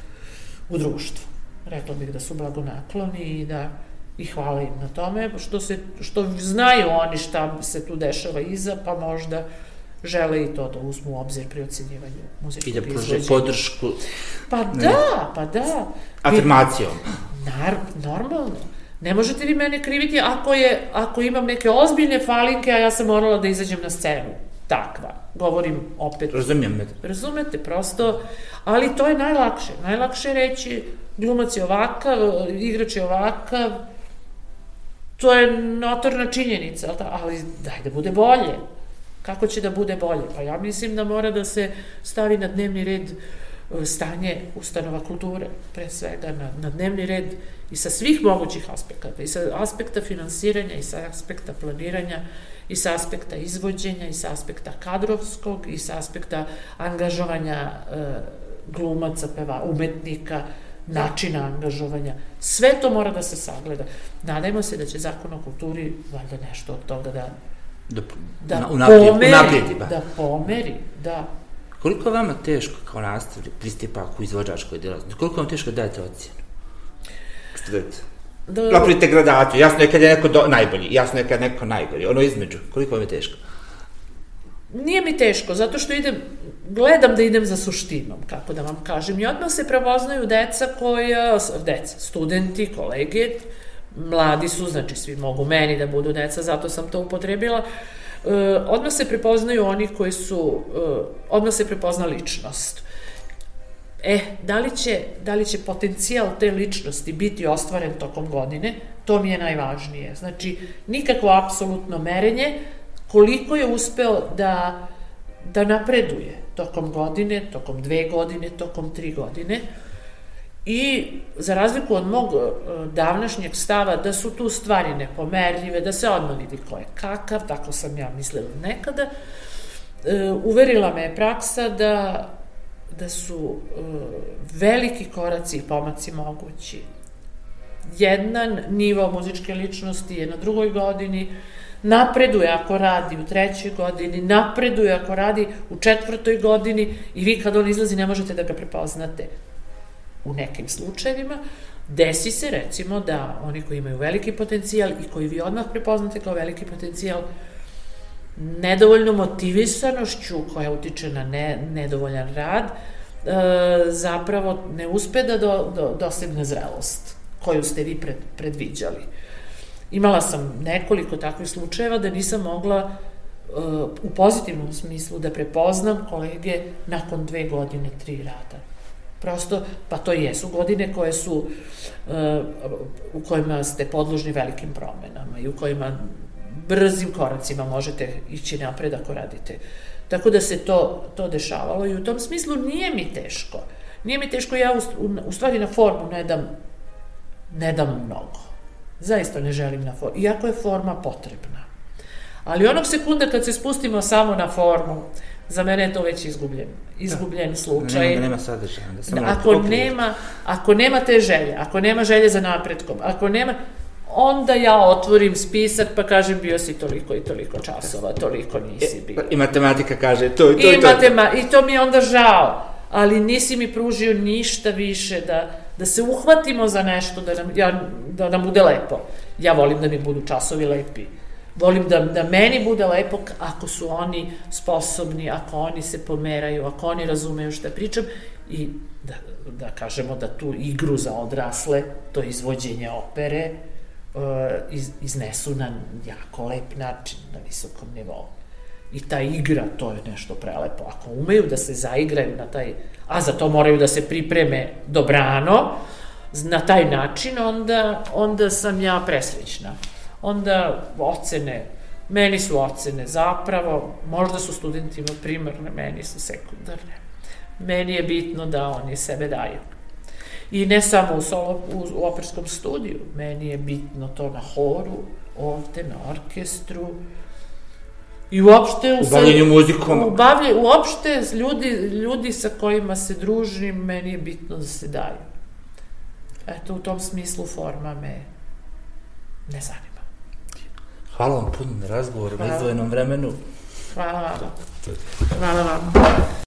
u društvu. Rekla bih da su blagonakloni i da... i hvala im na tome, što, se, što znaju oni šta se tu dešava iza, pa možda žele i to da uzmu u obzir pri ocenjivanju muzičkog izvođenja. I da pruže podršku. Pa da, pa da. Afirmacijom. Nar, normalno. Ne možete vi mene kriviti ako, je, ako imam neke ozbiljne falinke, a ja sam morala da izađem na scenu. Takva. Govorim opet. Razumijem me. Razumete, prosto. Ali to je najlakše. Najlakše reći glumac je ovakav, igrač je ovakav. To je notorna činjenica, ali daj da bude bolje. Kako će da bude bolje? Pa ja mislim da mora da se stavi na dnevni red stanje ustanova kulture, pre svega na, na dnevni red i sa svih mogućih aspekata, i sa aspekta finansiranja, i sa aspekta planiranja, i sa aspekta izvođenja, i sa aspekta kadrovskog, i sa aspekta angažovanja e, glumaca, peva, umetnika, načina angažovanja. Sve to mora da se sagleda. Nadajmo se da će Zakon o kulturi valjda nešto od toga da da, da unaprijed, pomeri, unaprijedi, ba. da pomeri, da. Koliko je vama teško kao nastavnik pristipak u izvođačkoj djelatnosti? Koliko vam teško dajete ocjenu? Student. Da, napravite gradaciju. Jasno je kad je neko do, najbolji, jasno je kad je neko najgori. Ono između. Koliko vam je teško? Nije mi teško, zato što idem, gledam da idem za suštinom, kako da vam kažem. I odmah se prepoznaju deca koja, deca, studenti, kolege, mladi su, znači svi mogu meni da budu deca, zato sam to upotrebila. E, odmah se prepoznaju oni koji su, e, odmah se prepozna ličnost. E, da li će, da li će potencijal te ličnosti biti ostvaren tokom godine, to mi je najvažnije. Znači, nikakvo apsolutno merenje, koliko je uspeo da, da napreduje tokom godine, tokom dve godine, tokom tri godine. I za razliku od mog davnašnjeg stava da su tu stvari nepomerljive, da se odmah vidi ko je kakav, tako sam ja mislila nekada, uverila me je praksa da, da su veliki koraci i pomaci mogući. Jedan nivo muzičke ličnosti je na drugoj godini, napreduje ako radi u trećoj godini, napreduje ako radi u četvrtoj godini i vi kad on izlazi ne možete da ga prepoznate. U nekim slučajevima desi se recimo da oni koji imaju veliki potencijal i koji vi odmah prepoznate kao veliki potencijal, nedovoljno motivisanošću koja utiče na ne, nedovoljan rad, e, zapravo ne uspe da do, do, dosegne zrelost koju ste vi pred, predviđali. Imala sam nekoliko takvih slučajeva da nisam mogla uh, u pozitivnom smislu da prepoznam kolege nakon dve godine, tri rada. Prosto, pa to jesu godine koje su, uh, u kojima ste podložni velikim promenama i u kojima brzim koracima možete ići napred ako radite. Tako da se to, to dešavalo i u tom smislu nije mi teško. Nije mi teško, ja u, u, u stvari na formu ne dam, ne dam mnogo. Zaista ne želim na formu, iako je forma potrebna. Ali onog sekunda kad se spustimo samo na formu, za mene je to već izgubljen, izgubljen da. slučaj. Nema, nema sadržaja. Da samo ako, nema, ako nema te želje, ako nema želje za napretkom, ako nema, onda ja otvorim spisak pa kažem bio si toliko i toliko časova, toliko nisi bio. I matematika kaže to i to i, i to. Matema, I to mi je onda žao, ali nisi mi pružio ništa više da, da se uhvatimo za nešto, da nam, ja, da nam bude lepo. Ja volim da mi budu časovi lepi. Volim da, da meni bude lepo ako su oni sposobni, ako oni se pomeraju, ako oni razumeju šta pričam i da, da kažemo da tu igru za odrasle, to izvođenje opere, uh, iz, iznesu na jako lep način, na visokom nivou. I ta igra, to je nešto prelepo. Ako umeju da se zaigraju na taj, a za to moraju da se pripreme dobrano, na taj način, onda, onda sam ja presrećna. Onda ocene, meni su ocene zapravo, možda su studentima primarne, meni su sekundarne. Meni je bitno da oni sebe daju. I ne samo u, solo, u, u operskom studiju, meni je bitno to na horu, ovde, na orkestru, i uopšte u, u bavljenju muzikom. U bavljenju, uopšte ljudi, ljudi sa kojima se družim, meni je bitno da se daju. Eto, u tom smislu forma me ne zanima. Hvala vam puno na razgovoru, na izdvojenom vremenu. Hvala vam. Hvala vam.